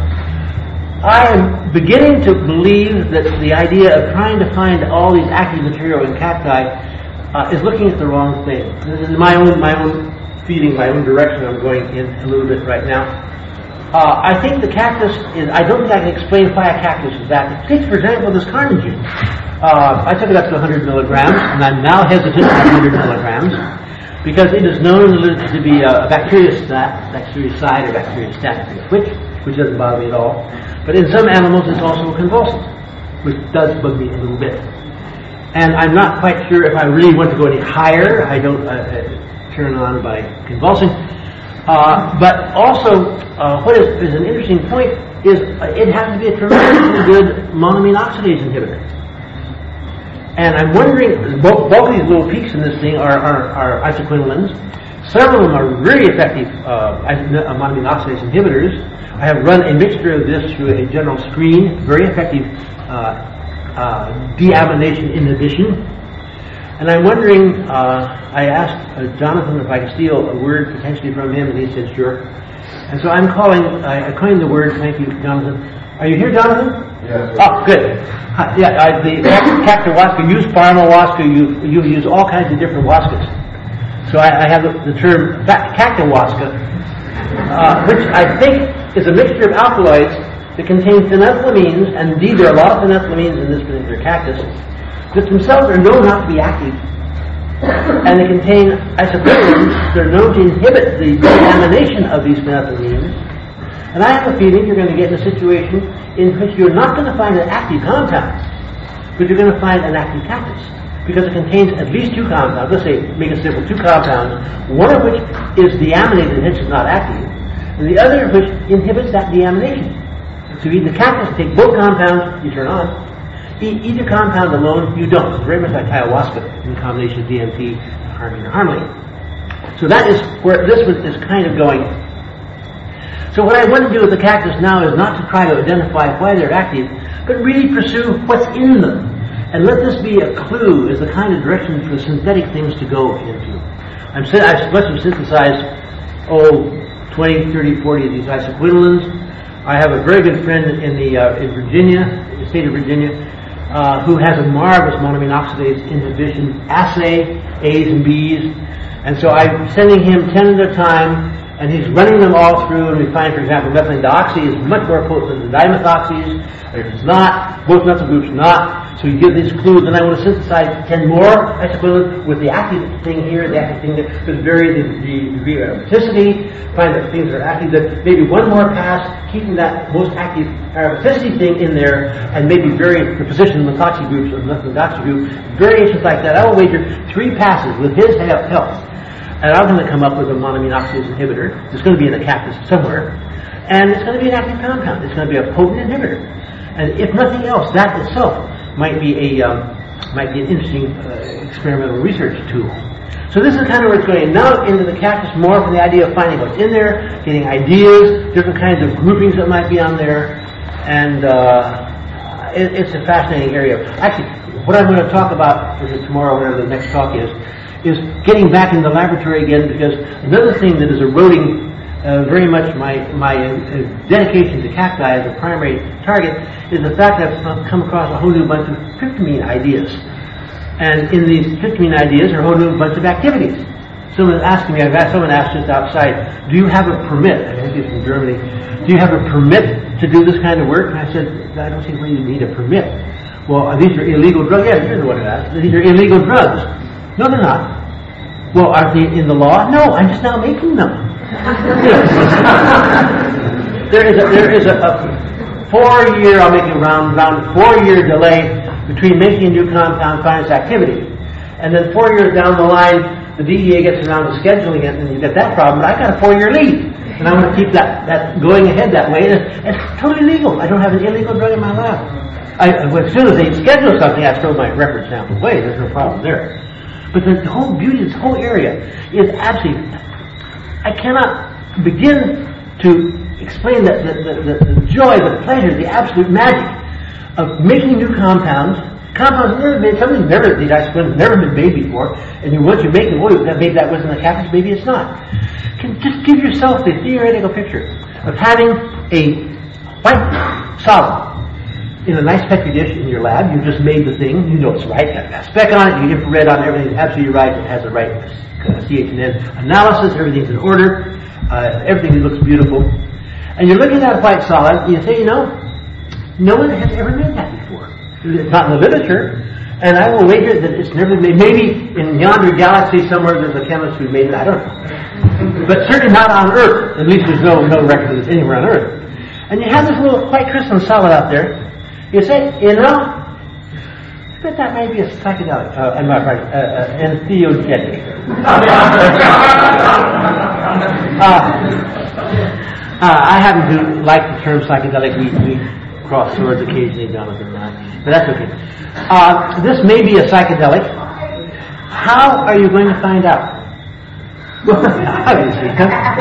I am beginning to believe that the idea of trying to find all these active material in cacti uh, is looking at the wrong thing. This is my own, my own feeling, my own direction I'm going in a little bit right now. Uh, I think the cactus is, I don't think I can explain why a cactus is active. Take, for example, this carnogene. Uh, I took it up to one hundred milligrams, and I'm now hesitant at one hundred milligrams, because it is known to be a bacteriostat, bactericide or bacteriostat, which, which doesn't bother me at all. But in some animals, it's also a convulsant, which does bug me a little bit. And I'm not quite sure if I really want to go any higher. I don't uh, uh, turn on by convulsing. Uh, but also, uh, what is, is an interesting point is uh, it has to be a tremendously good monoamine oxidase inhibitor. And I'm wondering, both, both of these little peaks in this thing are, are, are isoquinolines. Several of them are very effective uh, monoamine oxidase inhibitors. I have run a mixture of this through a general screen, very effective uh, uh, deamination inhibition. And I'm wondering, uh, I asked uh, Jonathan if I could steal a word potentially from him, and he said sure. And so I'm calling, I, I coined the word, thank you, Jonathan. Are you here, Jonathan? Yes. Oh, good. Hi, yeah, I, the Cactohuasca, use Paramahuasca, you, you use all kinds of different huascas. So I, I have the, the term Cactohuasca, uh, which I think is a mixture of alkaloids that contain phenethylamines, and indeed there are a lot of phenethylamines in this particular cactus, that themselves are known not to be active. And they contain isoquinolines that are known to inhibit the deamination of these phenethylamines. And I have a feeling you're going to get in a situation in which you're not going to find an active compound, but you're going to find an active cactus, because it contains at least two compounds. Let's say, make it simple, two compounds, one of which is deaminated, hence is not active, and the other of which inhibits that deamination. So you eat the cactus, take both compounds, you turn on. Eat either compound alone, you don't. It's very much like ayahuasca in combination with D M T, harmine, or harmaline. So that is where this is kind of going. So what I want to do with the cactus now is not to try to identify why they're active, but really pursue what's in them. And let this be a clue as the kind of direction for synthetic things to go into. I'm, I must have synthesized, oh, twenty, thirty, forty of these isoquinolines. I have a very good friend in the uh, in Virginia, the state of Virginia, uh, who has a marvelous monoamine oxidase inhibition assay, A's and B's. And so I'm sending him ten at a time, and he's running them all through, and we find, for example, methylene dioxide is much more potent than the dimethoxys, or if it's not, both methyl groups not. So you give these clues, and I want to synthesize ten more isoquinolines with the active thing here, the active thing there, to vary the, the degree of aromaticity, find the things that are active, that maybe one more pass, keeping that most active aromaticity thing in there, and maybe vary the position of the methoxy groups or the methylene dioxide group, variations like that. I will wager three passes with his help. And I'm going to come up with a monoamine oxidase inhibitor. It's going to be in a cactus somewhere. And it's going to be an active compound. It's going to be a potent inhibitor. And if nothing else, that itself might be a um, might be an interesting uh, experimental research tool. So this is kind of where it's going. Now into the cactus more from the idea of finding what's in there, getting ideas, different kinds of groupings that might be on there. And uh, it, it's a fascinating area. Actually, what I'm going to talk about for tomorrow, whatever the next talk is, is getting back in the laboratory again, because another thing that is eroding uh, very much my my uh, dedication to cacti as a primary target is the fact that I've come across a whole new bunch of tryptamine ideas. And in these tryptamine ideas are a whole new bunch of activities. Someone asked me, I've asked, someone asked just outside, do you have a permit? I think it's from Germany. Do you have a permit to do this kind of work? And I said, I don't see why you need a permit. Well, these are illegal drugs. Yeah, you're the one who asked. These are illegal drugs. No, they're not. Well, are they in the law? No, I'm just now making them. there is a, there is a, a four-year, I'll make it round, round four-year delay between making a new compound, finding its activity. And then four years down the line, the D E A gets around to scheduling it, and you get that problem, but I got a four-year lead. And I want to keep that, that going ahead that way. And it's, it's totally legal. I don't have an illegal drug in my lab. I, as soon as they schedule something, I throw my record sample away. There's no problem there. But the whole beauty of this whole area is absolutely... I cannot begin to explain the, the, the, the joy, the pleasure, the absolute magic of making new compounds. Compounds never made, something's never, these ice creams never been made before, and you, once you make them, oh, maybe that wasn't the cactus, maybe it's not. Can just give yourself the theoretical picture of having a white solid in a nice petri dish in your lab. You just made the thing, you know it's right, you have a spec on it, you infrared on it, everything's absolutely right, it has the right uh, C H and N analysis, everything's in order, uh, everything looks beautiful. And you're looking at a white solid, and you say, you know, no one has ever made that before. It's not in the literature, and I will wager that it's never been made. Maybe in yonder galaxy somewhere there's a chemist who made it, I don't know. But certainly not on Earth. At least there's no, no record of this anywhere on Earth. And you have this little white crystalline solid out there. You say, you know, I bet that may be a psychedelic, uh, I'm not right, uh, uh, entheogenic. uh, uh, I happen to like the term psychedelic. We, we cross swords occasionally, Jonathan and I, but that's okay. Uh, this may be a psychedelic. How are you going to find out? Obviously,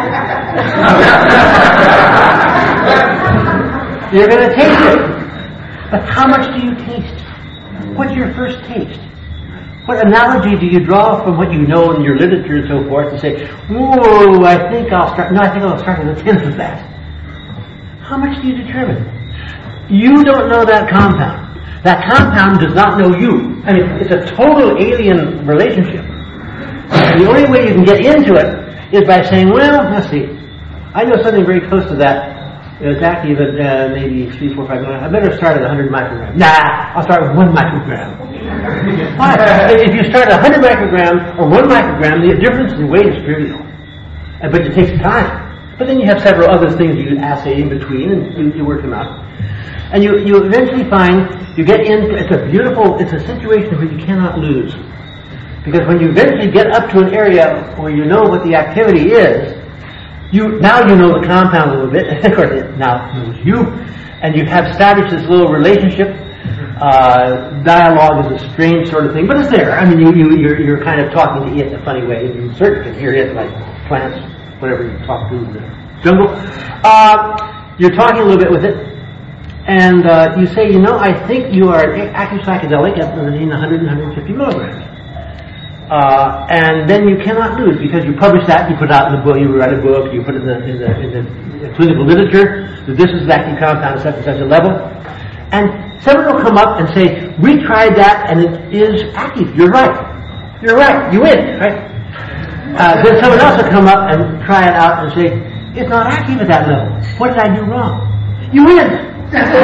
you're going to taste it. But how much do you taste? What's your first taste? What analogy do you draw from what you know in your literature and so forth to say, whoa, I think I'll start, no, I think I'll start with a tenth of that. How much do you determine? You don't know that compound. That compound does not know you. I mean, it's a total alien relationship. And the only way you can get into it is by saying, well, let's see, I know something very close to that. It's active at uh, maybe three, four, five, nine. I better start at one hundred micrograms. Nah, I'll start with one microgram. Why? If you start at one hundred micrograms or one microgram, the difference in weight is trivial. Uh, but it takes time. But then you have several other things you assay in between, and you, you work them out. And you, you eventually find you get into, it's a beautiful, it's a situation where you cannot lose. Because when you eventually get up to an area where you know what the activity is, you now you know the compound a little bit, and of course it now knows you, and you have established this little relationship. Uh, dialogue is a strange sort of thing, but it's there. I mean, you, you, you're, you're kind of talking to it in a funny way, and you certainly can hear it like plants, whatever you talk to in the jungle. Uh, you're talking a little bit with it, and uh, you say, you know, I think you are an active psychedelic at between one hundred and one hundred fifty milligrams. Uh, and then you cannot lose because you publish that, you put it out in the book, you write a book, you put it in the, in the, in the clinical literature that this is active compound at such and such a level. And someone will come up and say, we tried that and it is active. You're right. You're right. You win, right? Uh, then someone else will come up and try it out and say, it's not active at that level. What did I do wrong? You win.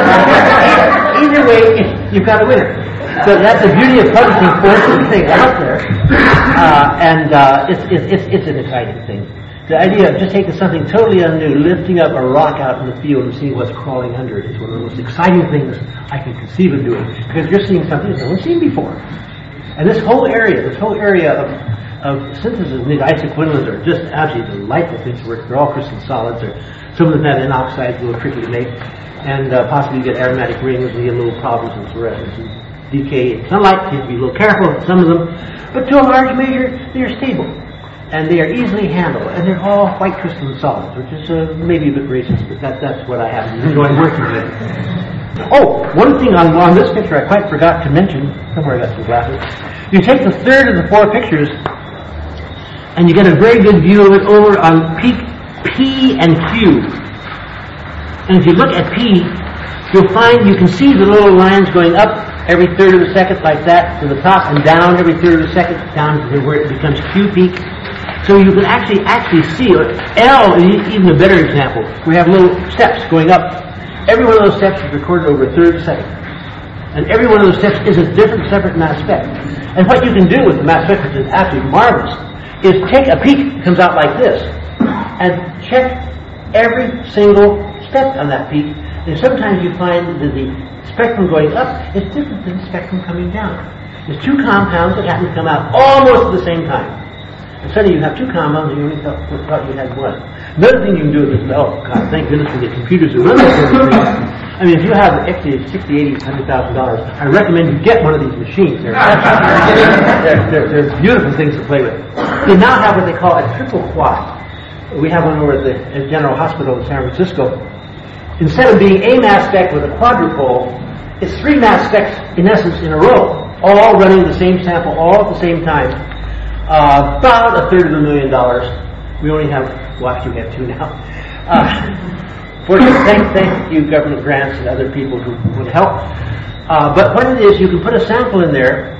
Either way, you've got a winner. So that's the beauty of publishing forces things out there, uh, and uh, it's, it's it's an exciting thing. The idea of just taking something totally unnew, lifting up a rock out in the field and seeing what's crawling under it is one of the most exciting things I can conceive of doing, because you're seeing something that no one's seen before. And this whole area, this whole area of of synthesis of these isoquinolines are just absolutely delightful things to work. They're all crystal solids. Or some of them have N oxides, a little tricky to make, and uh, possibly you get aromatic rings and you get little problems in fluorescence and decay in sunlight. You have to be a little careful with some of them, but to a large measure, they are stable and they are easily handled, and they're all white crystalline solids, which is uh, maybe a bit racist, but that, that's what I have enjoyed working with. Oh, one thing on, on this picture I quite forgot to mention. Somewhere I got some glasses. You take the third of the four pictures, and you get a very good view of it over on peak P and Q. And if you look at P, you'll find you can see the little lines going up every third of a second like that to the top, and down every third of a second down to where it becomes Q peak. So you can actually actually see L is even a better example. We have little steps going up. Every one of those steps is recorded over a third of a second. And every one of those steps is a different separate mass spec. And what you can do with the mass spec, which is absolutely marvelous, is take a peak that comes out like this and check every single step on that peak. And sometimes you find that the spectrum going up is different than the spectrum coming down. There's two compounds that happen to come out almost at the same time. And suddenly you have two compounds and you only thought, thought you had one. Another thing you can do with this, oh God, thank goodness for the computers that run this sort of thing. I mean, if you have actually sixty, eighty, one hundred thousand dollars, I recommend you get one of these machines. They're, they're, they're, they're beautiful things to play with. They now have what they call a triple quad. We have one over at the at General Hospital in San Francisco. Instead of being a mass spec with a quadrupole, it's three mass specs in essence in a row, all running the same sample all at the same time. Uh, about a third of a million dollars. We only have, well, actually we have two now. Uh, fortunately, thank, thank you, government grants and other people who would help. Uh, but what it is, you can put a sample in there,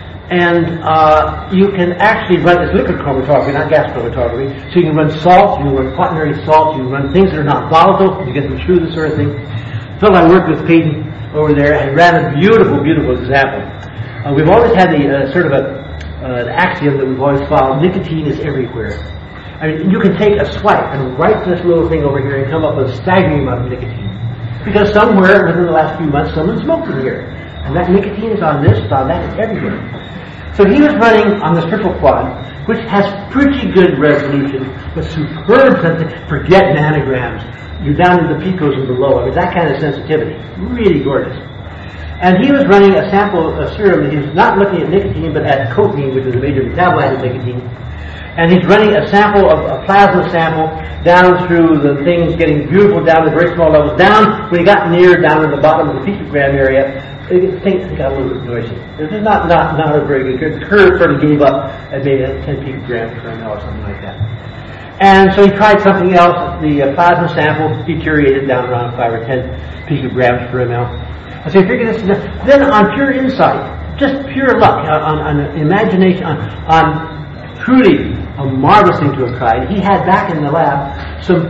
and uh, you can actually run, it's liquid chromatography, not gas chromatography. So you can run salts, you can run quaternary salts, you can run things that are not volatile, you get them through this sort of thing. Phil, I worked with Peyton over there and ran a beautiful, beautiful example. Uh, we've always had the uh, sort of a, uh, an axiom that we've always followed: nicotine is everywhere. I mean, you can take a swipe and write this little thing over here and come up with a staggering amount of nicotine. Because somewhere within the last few months, someone smoked in here. And that nicotine is on this, it's on that, it's everywhere. So he was running on this triple quad, which has pretty good resolution, but superb sensitivity. Forget nanograms. You're down in the picos and below. I mean, that kind of sensitivity. Really gorgeous. And he was running a sample of serum, and he was not looking at nicotine, but at cotinine, which is a major metabolite of nicotine. And he's running a sample of a plasma sample down through the things, getting beautiful down to very small levels. Down, when he got near down at the bottom of the picogram area, things got a little bit noisy. This is not, not, not a very good curve. The curve sort of gave up at maybe ten picograms per ml or something like that. And so he tried something else. The uh, plasma sample deteriorated down around five or ten picograms per ml. And so he figured this. Then on pure insight, just pure luck, on, on imagination, on, on truly a marvelous thing to have tried, he had back in the lab some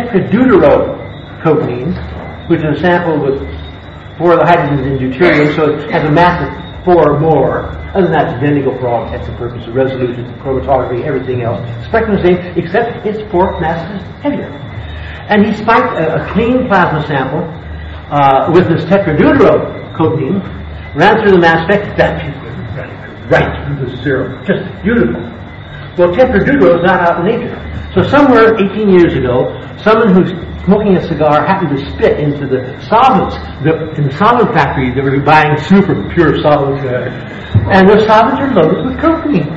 tetradeutero-cotinine, which is a sample with four of the hydrogens in deuterium, so it has a mass of four or more. Other than that, it's identical for all intents and purposes, resolution, chromatography, everything else. Spectrum is the same, except its fourth mass is heavier. And he spiked a, a clean plasma sample uh, with this tetradeutero-cotinine, ran through the mass spec, that right through the serum. Just beautiful. Well, tetradeutero is not out in nature. So somewhere eighteen years ago, someone who's smoking a cigar happened to spit into the solvents. The, in the solvent factory, they were buying super pure solvents. And those solvents are loaded with cotinine.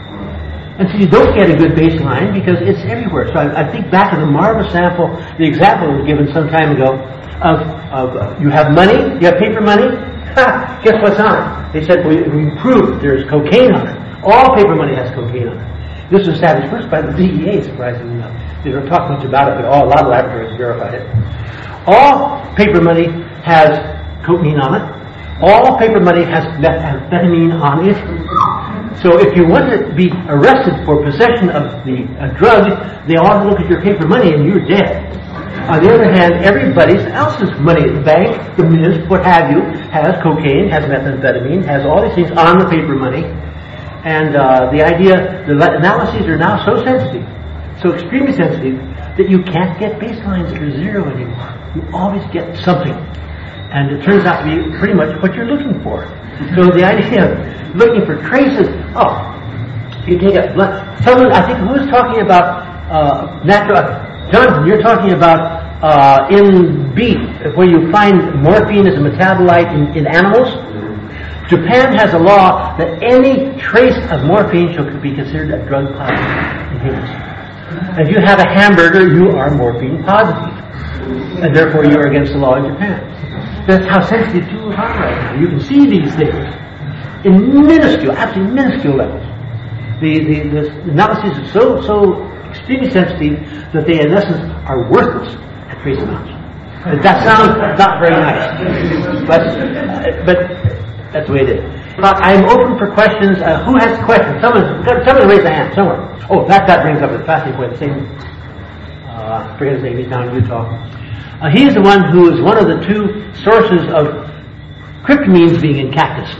And so you don't get a good baseline because it's everywhere. So I, I think back to the marvelous sample, the example was given some time ago of, of uh, you have money, you have paper money, ha, guess what's on it? They said, well, we proved there's cocaine on it. All paper money has cocaine on it. This was established first by the D E A, surprisingly enough. They don't talk much about it, but all, a lot of laboratories verified it. All paper money has cotinine on it. All paper money has methamphetamine on it. So if you want to be arrested for possession of the a drug, they ought to look at your paper money and you're dead. On the other hand, everybody else's money, the bank, the mint, what have you, has cocaine, has methamphetamine, has all these things on the paper money. And uh, the idea, the analyses are now so sensitive, so extremely sensitive, that you can't get baselines that are zero anymore. You always get something. And it turns out to be pretty much what you're looking for. So the idea of looking for traces, oh, you take a blood, someone, I think, who was talking about uh, natural, Jonathan, you're talking about uh, in beef, where you find morphine as a metabolite in, in animals. Japan has a law that any trace of morphine shall be considered a drug positive in humans. If you have a hamburger, you are morphine positive. And therefore you are against the law in Japan. That's how sensitive tools are right now. You can see these things in minuscule, absolutely minuscule levels. The, the, the analyses are so, so extremely sensitive that they in essence are worthless at trace amounts. That sounds not very nice. But, uh, but that's the way it is. But I'm open for questions. Uh, who has questions? Someone, someone raise a hand somewhere. Oh, that, that brings up a fascinating point. The same, uh, I forget his name, he's down in Utah. Uh, he's the one who is one of the two sources of cryptamines being in cactus.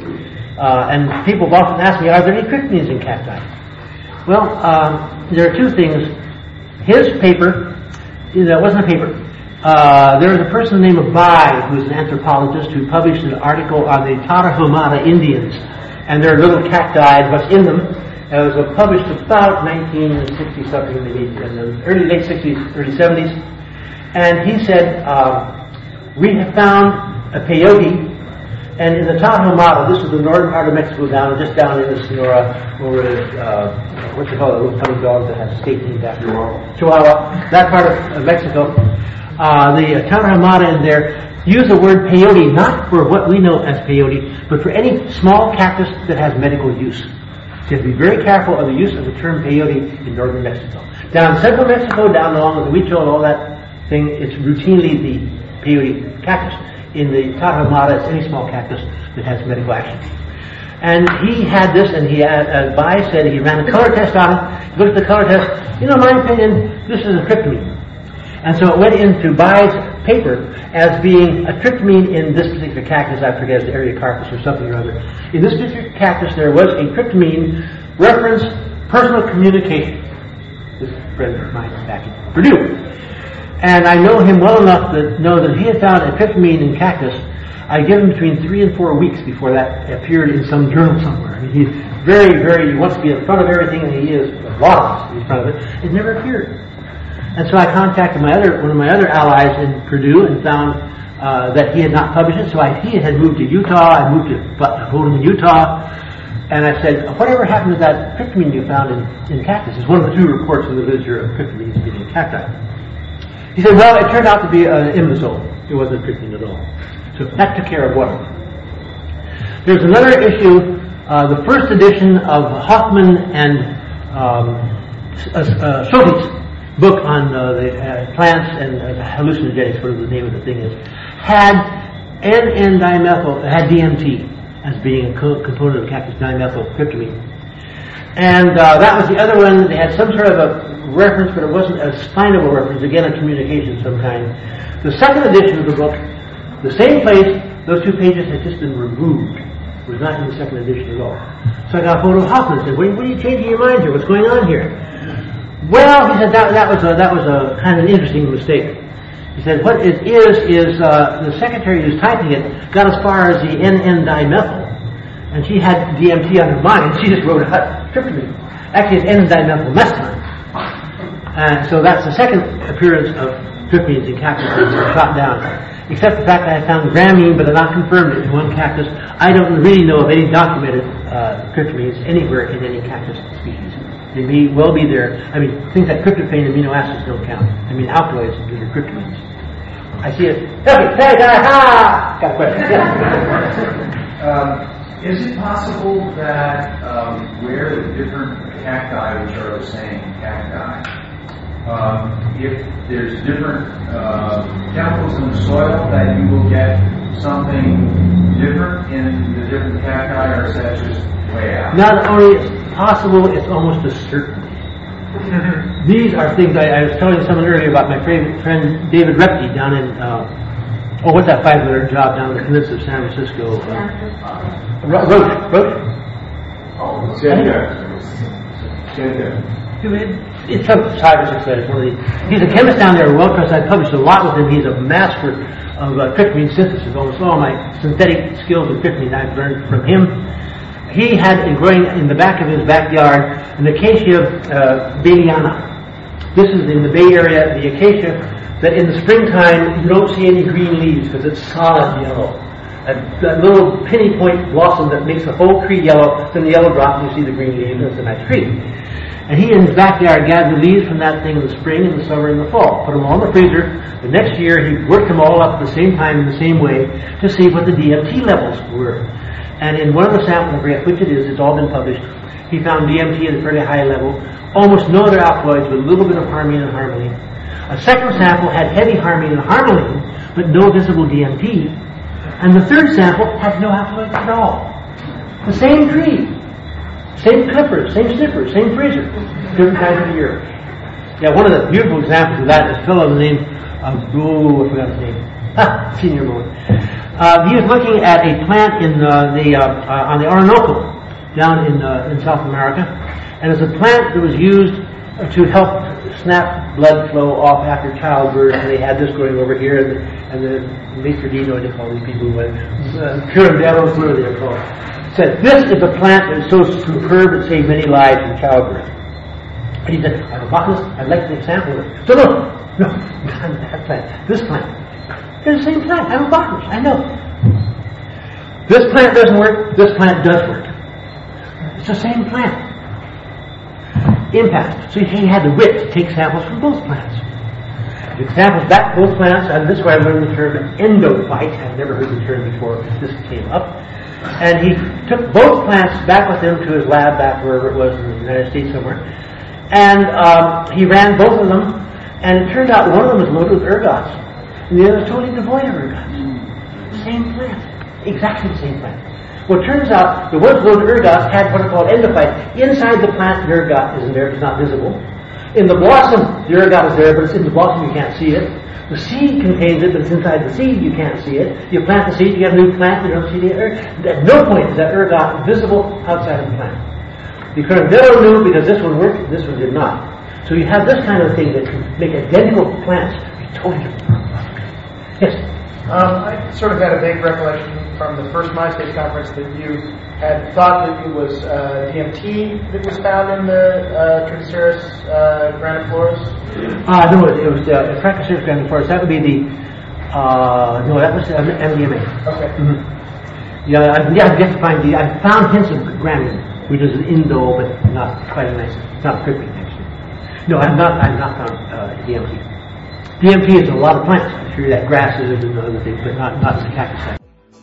Uh, and people have often asked me, are there any cryptamines in cacti? Well, um, there are two things. His paper, that wasn't a paper. Uh, there was a person named Bai, who is an anthropologist, who published an article on the Tarahumara Indians and their little cacti, what's in them, It was uh, published about nineteen sixty something, maybe in the early late sixties, early seventies. And he said, uh, we have found a peyote, and in the Tarahumara, this is the northern part of Mexico, down just down in the Sonora, over uh, what you call it, those funny dogs that have state names after Chihuahua, that part of, of Mexico. Uh, the Tarahumara in there use the word peyote not for what we know as peyote, but for any small cactus that has medical use. So you have to be very careful of the use of the term peyote in northern Mexico. Down in central Mexico, down along with the Huichol and all that thing, it's routinely the peyote cactus. In the Tarahumara, it's any small cactus that has medical action. And he had this, and he had, uh, Bai said he ran a color test on it. He looked at the color test. You know, in my opinion, this is a tryptamine. And so it went into Bai's paper as being a tryptamine in this particular cactus. I forget, it's the Eriocarpus or something or other. In this particular cactus, there was a tryptamine reference personal communication. This friend of mine back in Purdue. And I know him well enough to know that he had found a tryptamine in cactus. I give him between three and four weeks before that appeared in some journal somewhere. I mean, he's very, very, he wants to be in front of everything, and he is a lot in front of it. It never appeared. And so I contacted my other, one of my other allies in Purdue and found uh, that he had not published it. So I, he had moved to Utah. I moved to Bowdoin, Utah. And I said, whatever happened to that tryptamine you found in, in cactus? It's one of the two reports in the literature of tryptamines being in cacti. He said, well, it turned out to be an imbecile. It wasn't tryptamine at all. So that took care of one. There's another issue, uh, the first edition of Hoffman and um, uh, uh, Schulte's book on uh, the uh, plants and uh, hallucinogenics, whatever the name of the thing is, had N N dimethyl, had D M T as being a co- component of cactus dimethyltryptamine. And uh, that was the other one. They had some sort of a reference, but it wasn't a spinable reference, again, a communication of some kind. The second edition of the book, the same place, those two pages had just been removed. It was not in the second edition at all. So I got a hold of Hoffman and said, what are you changing your mind here? What's going on here? Well, he said, that, that was a, that was a kind of an interesting mistake. He said, what it is, is uh, the secretary who's typing it got as far as the N N dimethyl, and she had D M T on her mind, and she just wrote out tryptamine. Actually, it's N N dimethylmethane. And so that's the second appearance of tryptamines in cactus that were shot down. Except the fact that I found gramine, but I not confirmed it in one cactus. I don't really know of any documented uh, tryptamines anywhere in any cactus species. They may well be there. I mean, things like tryptophan amino acids don't count. I mean, alkaloids that are tryptamines. I see it. Hey, hey, ha! Got a question. Yeah. um, is it possible that um, where the different cacti, which are the same cacti, Um, if there's different uh, chemicals in the soil, that you will get something different in the different cacti, or is that just way out? Not only is it possible, it's almost a certainty. These are things I, I was telling someone earlier about my friend, friend David Repke down in, uh, oh, what's that five-letter job down in the peninsula of San Francisco? Uh, Ro- Roche. Roche? Oh, It's some five or six letters. One of these. He's a chemist down there, well, because I published a lot with him. He's a master of uh, tryptamine synthesis. Almost all my synthetic skills of tryptamine I've learned from him. He had in growing in the back of his backyard an acacia uh, baeliana. This is in the Bay Area, the acacia that in the springtime you don't see any green leaves because it's solid yellow. That, that little penny point blossom that makes the whole tree yellow, then the yellow drops and you see the green leaves, and it's a nice tree. And he in his backyard gathered leaves from that thing in the spring, in the summer, and the fall. Put them all in the freezer. The next year he worked them all up at the same time in the same way to see what the D M T levels were. And in one of the samples, I forget which it is, it's all been published, he found D M T at a fairly high level, almost no other alkaloids with a little bit of harmine and harmaline. A second sample had heavy harmine and harmaline, but no visible D M T. And the third sample had no alkaloids at all. The same tree. Same clippers, same snippers, same freezer, different times of the year. Yeah, one of the beautiful examples of that is a fellow named, um, oh, I forgot his name. Ah, senior moment. Uh, he was looking at a plant in uh, the uh, uh, on the Orinoco down in uh, in South America, and it's a plant that was used to help snap blood flow off after childbirth. And they had this growing over here, and the, and the Mister Dino, they call these people, uh, Curanderos, whatever they're called. said, this is a plant that is so superb it saved many lives in childbirth. And he said, I'm a botanist, I'd like an example of it. So no, no, not that plant, this plant. It's the same plant, I'm a botanist, I know. This plant doesn't work, this plant does work. It's the same plant. Impact. So he had the wit to take samples from both plants. The samples back both plants, and this is where I learned the term endophyte. I've never heard the term before this came up. And he took both plants back with him to his lab back wherever it was in the United States somewhere. And um, he ran both of them, and it turned out one of them was loaded with ergots, and the other was totally devoid of ergots. Same plant. Exactly the same plant. Well, it turns out the ones loaded ergots had what are called endophytes. Inside the plant, the ergot isn't there, it's not visible. In the blossom, the ergot is there, but it's in the blossom, you can't see it. The seed contains it, but it's inside the seed, you can't see it. You plant the seed, you get a new plant, you don't see the ergot. At no point is that ergot visible outside of the plant. The Corndello knew because this one worked, this one did not. So you have this kind of thing that can make identical plants be totally different. Yes? Um, I sort of had a vague recollection from the first MySpace conference that you had thought that it was uh, D M T that was found in the uh, Trichoceros uh, grandiflorus. Uh, no, it was uh, Trichoceros grandiflorus. That would be the, uh, no, that was uh, M D M A. Okay. Mm-hmm. Yeah, I, yeah, I guess to find the, I found hints of granin, which is an indo, but not quite a nice, it's not perfect actually. No, I've not, I've not found uh, D M T. D M T is in a lot of plants. I'm sure that grasses and other things, but not, not in the cactus.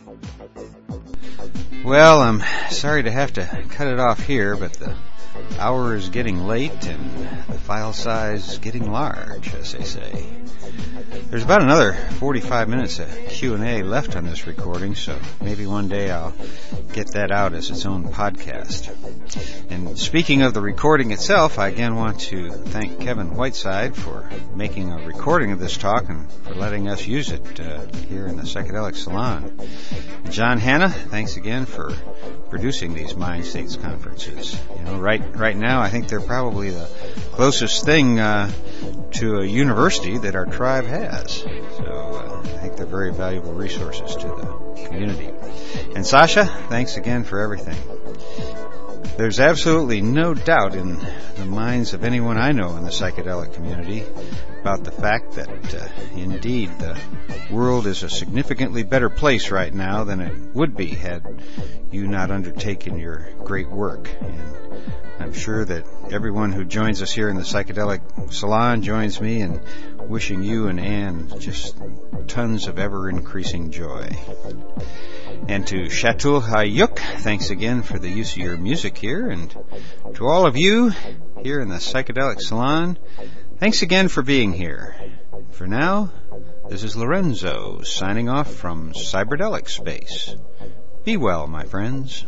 Well, I'm sorry to have to cut it off here, but the hour is getting late and the file size is getting large, as they say. There's about another forty-five minutes of Q and A left on this recording, so maybe one day I'll get that out as its own podcast. And speaking of the recording itself, I again want to thank Kevin Whiteside for making a recording of this talk and for letting us use it uh, here in the Psychedelic Salon. John Hanna, thanks again for producing these Mind States conferences. You know, right right now, I think they're probably the closest thing uh, to a university that our tribe has. So uh, I think they're very valuable resources to the community. And Sasha, thanks again for everything. There's absolutely no doubt in the minds of anyone I know in the psychedelic community about the fact that, uh, indeed, the world is a significantly better place right now than it would be had you not undertaken your great work. And I'm sure that everyone who joins us here in the Psychedelic Salon joins me in wishing you and Anne just tons of ever-increasing joy. And to Chatul Hayuk, thanks again for the use of your music here. And to all of you here in the Psychedelic Salon, thanks again for being here. For now, this is Lorenzo signing off from Cyberdelic Space. Be well, my friends.